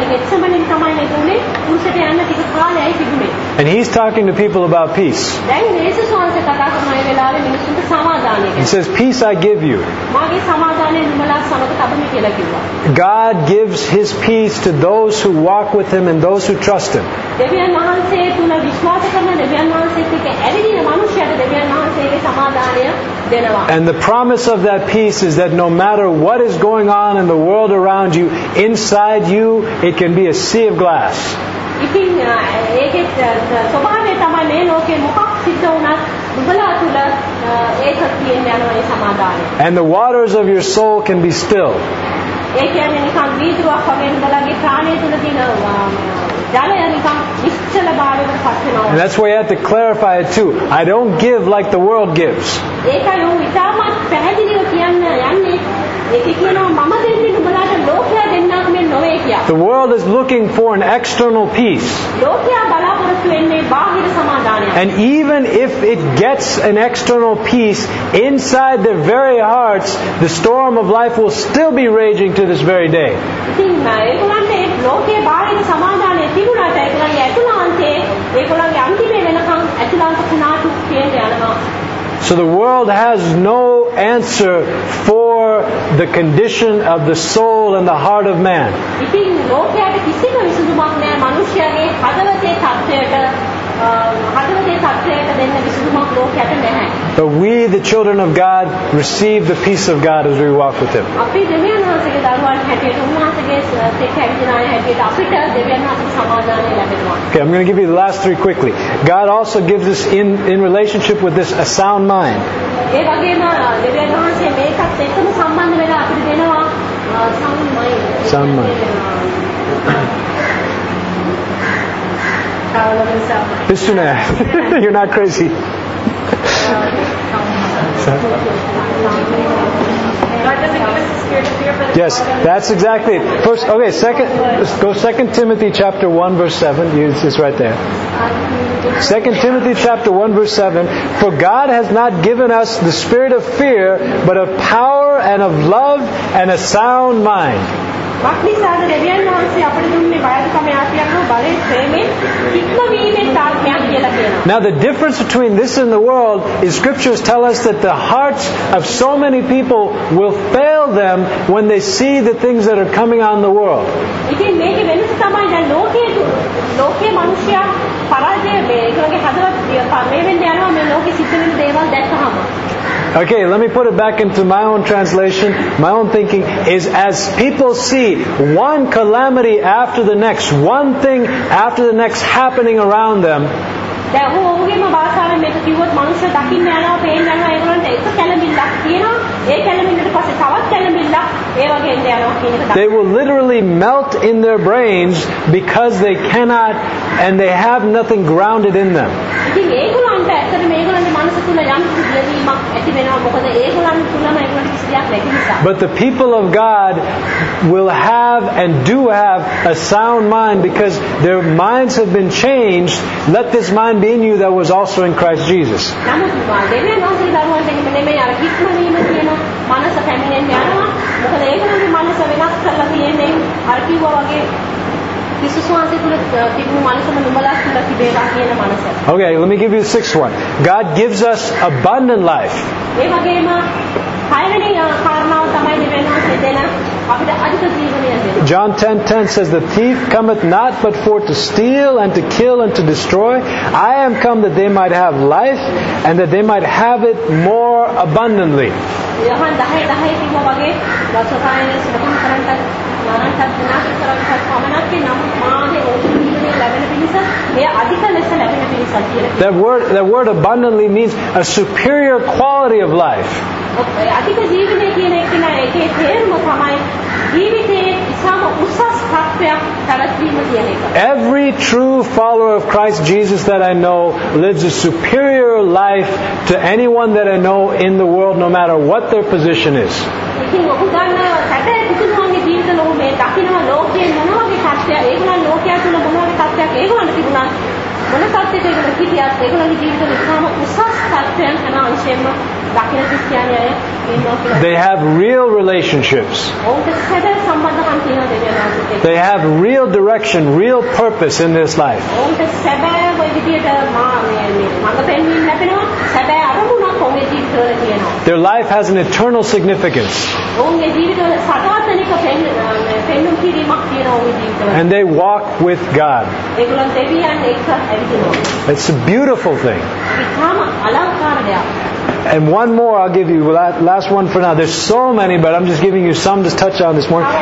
[SPEAKER 4] කියන්නේ ගෙත්සමනේ තමයි මේකනේ කුරුසට යන්න ටික කාලයයි තිබුණේ.
[SPEAKER 3] And he's talking to people about peace.
[SPEAKER 4] දැන් යේසුස් වහන්සේ කතා කරන මේ වෙලාවේ මිනිස්සුන්ට සමාදානය
[SPEAKER 3] He says, peace I give you.
[SPEAKER 4] මාගේ සමාදානය නුඹලා සමග තබමි කියලා කිව්වා.
[SPEAKER 3] God gives his peace to those who walk with him and those who trust him.
[SPEAKER 4] දෙවියන් වහන්සේ තුල විශ්වාස කරන දෙවියන් වහන්සේත් එක්ක ඇවිදින මිනිසයාට දෙවියන් වහන්සේගේ සමාදානය දෙනවා.
[SPEAKER 3] And the promise of that peace is that no matter what is going on in the world around you, inside you, it can be a sea of glass.
[SPEAKER 4] ඉතින් ඒකේ ස්වභාවය තමයි මේ ලෝකේ මොකක් සිද්ධ වුණත් නුඹලා තුල ඒක තියෙන්න යනවා ඒ සමාදානය.
[SPEAKER 3] And the waters of your soul can be still.
[SPEAKER 4] ඒ කියන්නේ නිකන් වීදුරුවක් වගේ නුඹලාගේ ප්‍රාණය තුල තියෙන ජලය නිකන් නිශ්චල භාවයකට පත් වෙනවා.
[SPEAKER 3] And that's why you have to clarify it too. I don't give like the world gives.
[SPEAKER 4] ඒකයි උන් ඉතාමත් පැහැදිලිව කියන්න යන්නේ. ඒක කියනවා මම දෙන්නේ නුඹලාට ලෝකයා දෙන්නක් මෙන්න නොවේ කියලා.
[SPEAKER 3] The world is looking for an external peace.
[SPEAKER 4] ලෝකයා බලාපොරොත්තු වෙන්නේ බාහිර සමාදානයක්.
[SPEAKER 3] And even if it gets an external peace, inside their very hearts, the storm of life will still be raging to this very day.
[SPEAKER 4] ඉතින් ඒගොල්ලන්ට ඒ ලෝකයේ බාහිර සමාදානය තිබුණාට ඒගොල්ලන්ගේ ඇතුළාන්තයේ ඒගොල්ලන්ගේ අන්තිමේ වෙනකන් ඇතුළාන්ත කුණාටු කියන යනවා.
[SPEAKER 3] So the world has no answer for the condition of the soul and the heart of man.
[SPEAKER 4] ඉතින් ලෝකයට කිසිම විසඳුමක් නැහැ මිනිස්යාගේ හදවතේ තත්ත්වයට දෙන්න විසඳුමක් ලෝකයට නැහැ.
[SPEAKER 3] But we, the children of God, receive the peace of God as we walk with Him.
[SPEAKER 4] අපි දෙවියන් වහන්සේගේ දරුවන් හැටියට උන්වහන්සේගේ එක්ක හැදින අය හැටියට අපිට දෙවියන් වහන්සේගේ සමාදානය ලැබෙනවා.
[SPEAKER 3] Okay, I'm going to give you the last three quickly. God also gives us in relationship with this a sound mind.
[SPEAKER 4] ඒ වගේම දෙවියන් වහන්සේ මේකත් එක්කම සම්බන්ධ වෙලා අපිට දෙනවා sound mind.
[SPEAKER 3] Sound mind. Listen, you're not crazy. Yes, that's exactly it. First, okay, let's go 2 Timothy chapter 1 verse 7. It's right there. 2 Timothy chapter 1 verse 7. For God has not given us the spirit of fear, but of power and of love and a sound mind. Now the difference between this and the world is scriptures tell us that the hearts of so many people will fail them when they see the things that are coming on in the world. Okay, let me put it back into my own translation. My own thinking is as people see one calamity after the next, one thing after the next happening around them, they will literally melt in their brains because they cannot and they have nothing grounded in them. But the people of God will have and do have a sound mind because their minds have been changed. Let this mind be in you that was also in Christ Jesus. Okay, let me give you the sixth one. God gives us abundant life. John 10:10 says, the thief cometh not but for to steal and to kill and to destroy. I am come that they might have life and that they might have it more abundantly. That word abundantly means a superior quality of life. Every true follower of Christ Jesus that I know lives a superior life to anyone that I know in the world, no matter what their position is.
[SPEAKER 4] දකින ක්‍රිස්තියානි අය ඉන්නවා කියලා.
[SPEAKER 3] They have real relationships.
[SPEAKER 4] ඔවුන්ට සැබෑ සම්බන්ධකම් තියෙනවා දෙවියන් වහන්සේත් එක්ක.
[SPEAKER 3] They have real direction, real purpose in this life.
[SPEAKER 4] ඔවුන්ට සැබෑ ওই විදියට මඟ පෙන්වීම ලැබෙනවා. සැබෑ අරමුණක් ඔවුන්ගේ ජීවිතවල තියෙනවා.
[SPEAKER 3] Their life has an eternal significance.
[SPEAKER 4] ඔවුන්ගේ ජීවිතවල සදාතනික පෙන්වීම කිරීමක් තියෙනවා ඔවුන්ගේ ජීවිතවල.
[SPEAKER 3] And they walk with God.
[SPEAKER 4] ඒගොල්ලෝ දෙවියන් එක්ක ඇවිදිනවා.
[SPEAKER 3] It's a beautiful thing.
[SPEAKER 4] ඉතාම අලංකාර දෙයක්.
[SPEAKER 3] And one more I'll give you, last one for now. There's so many, but I'm just giving you some to touch on this morning.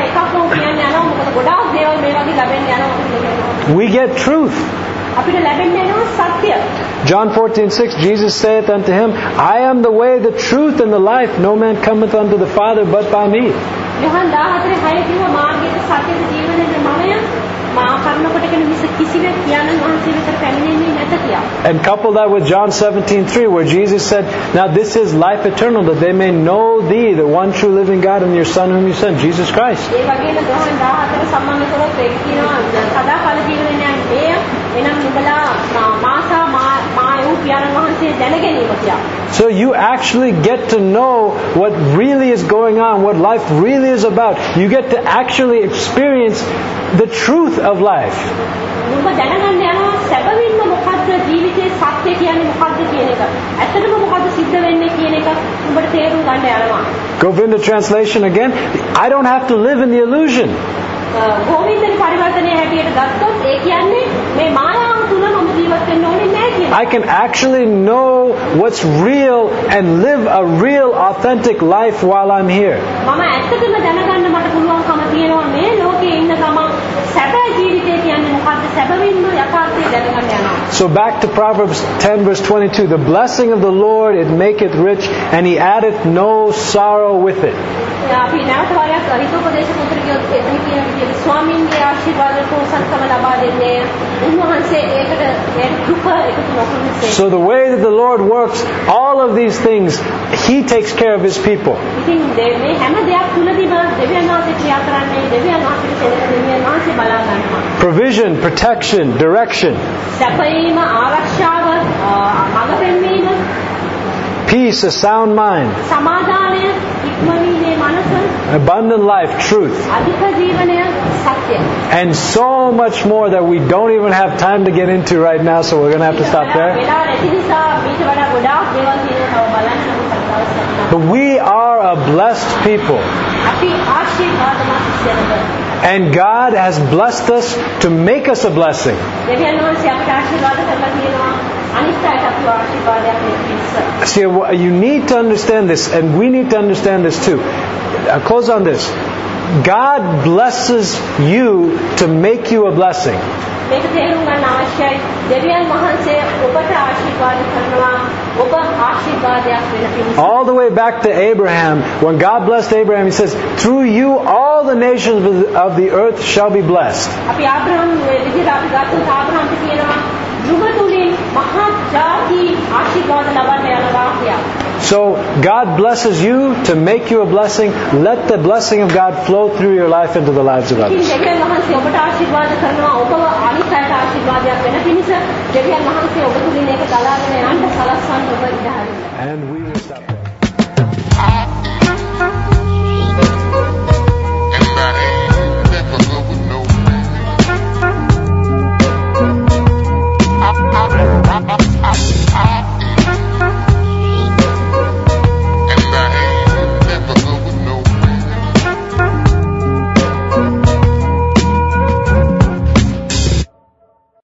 [SPEAKER 3] We get truth. John 14:6, Jesus saith unto him, I am the way, the truth, and the life. No man cometh unto the Father but by me. And couple that with John 17:3, where Jesus said, now this is life eternal, that they may know thee, the one true living God, and your Son whom you sent, Jesus Christ. So you actually get to know what really is going on, what life really is about. You get to actually experience the truth of life. Govinda translation again. I don't have to live in the illusion. I can actually know what's real and live a real, authentic life while I'm here. So back to Proverbs 10 verse 22. The blessing of the Lord, it maketh rich, and He addeth no sorrow with it. So the way that the Lord works, all of these things, He takes care of His people. Provision, protection, direction, peace, a sound mind, abundant life, truth, and so much more that we don't even have time to get into right now, so we're going to have to stop there. But we are a blessed people. And God has blessed us to make us a blessing. See, you need to understand this, and we need to understand this too. I'll close on this. God blesses you to make you a blessing. All the way back to Abraham, when God blessed Abraham, He says, through you all the nations of the earth shall be blessed. So God blesses you to make you a blessing. Let the blessing of God flow through your life into the lives of others. And we will stop there.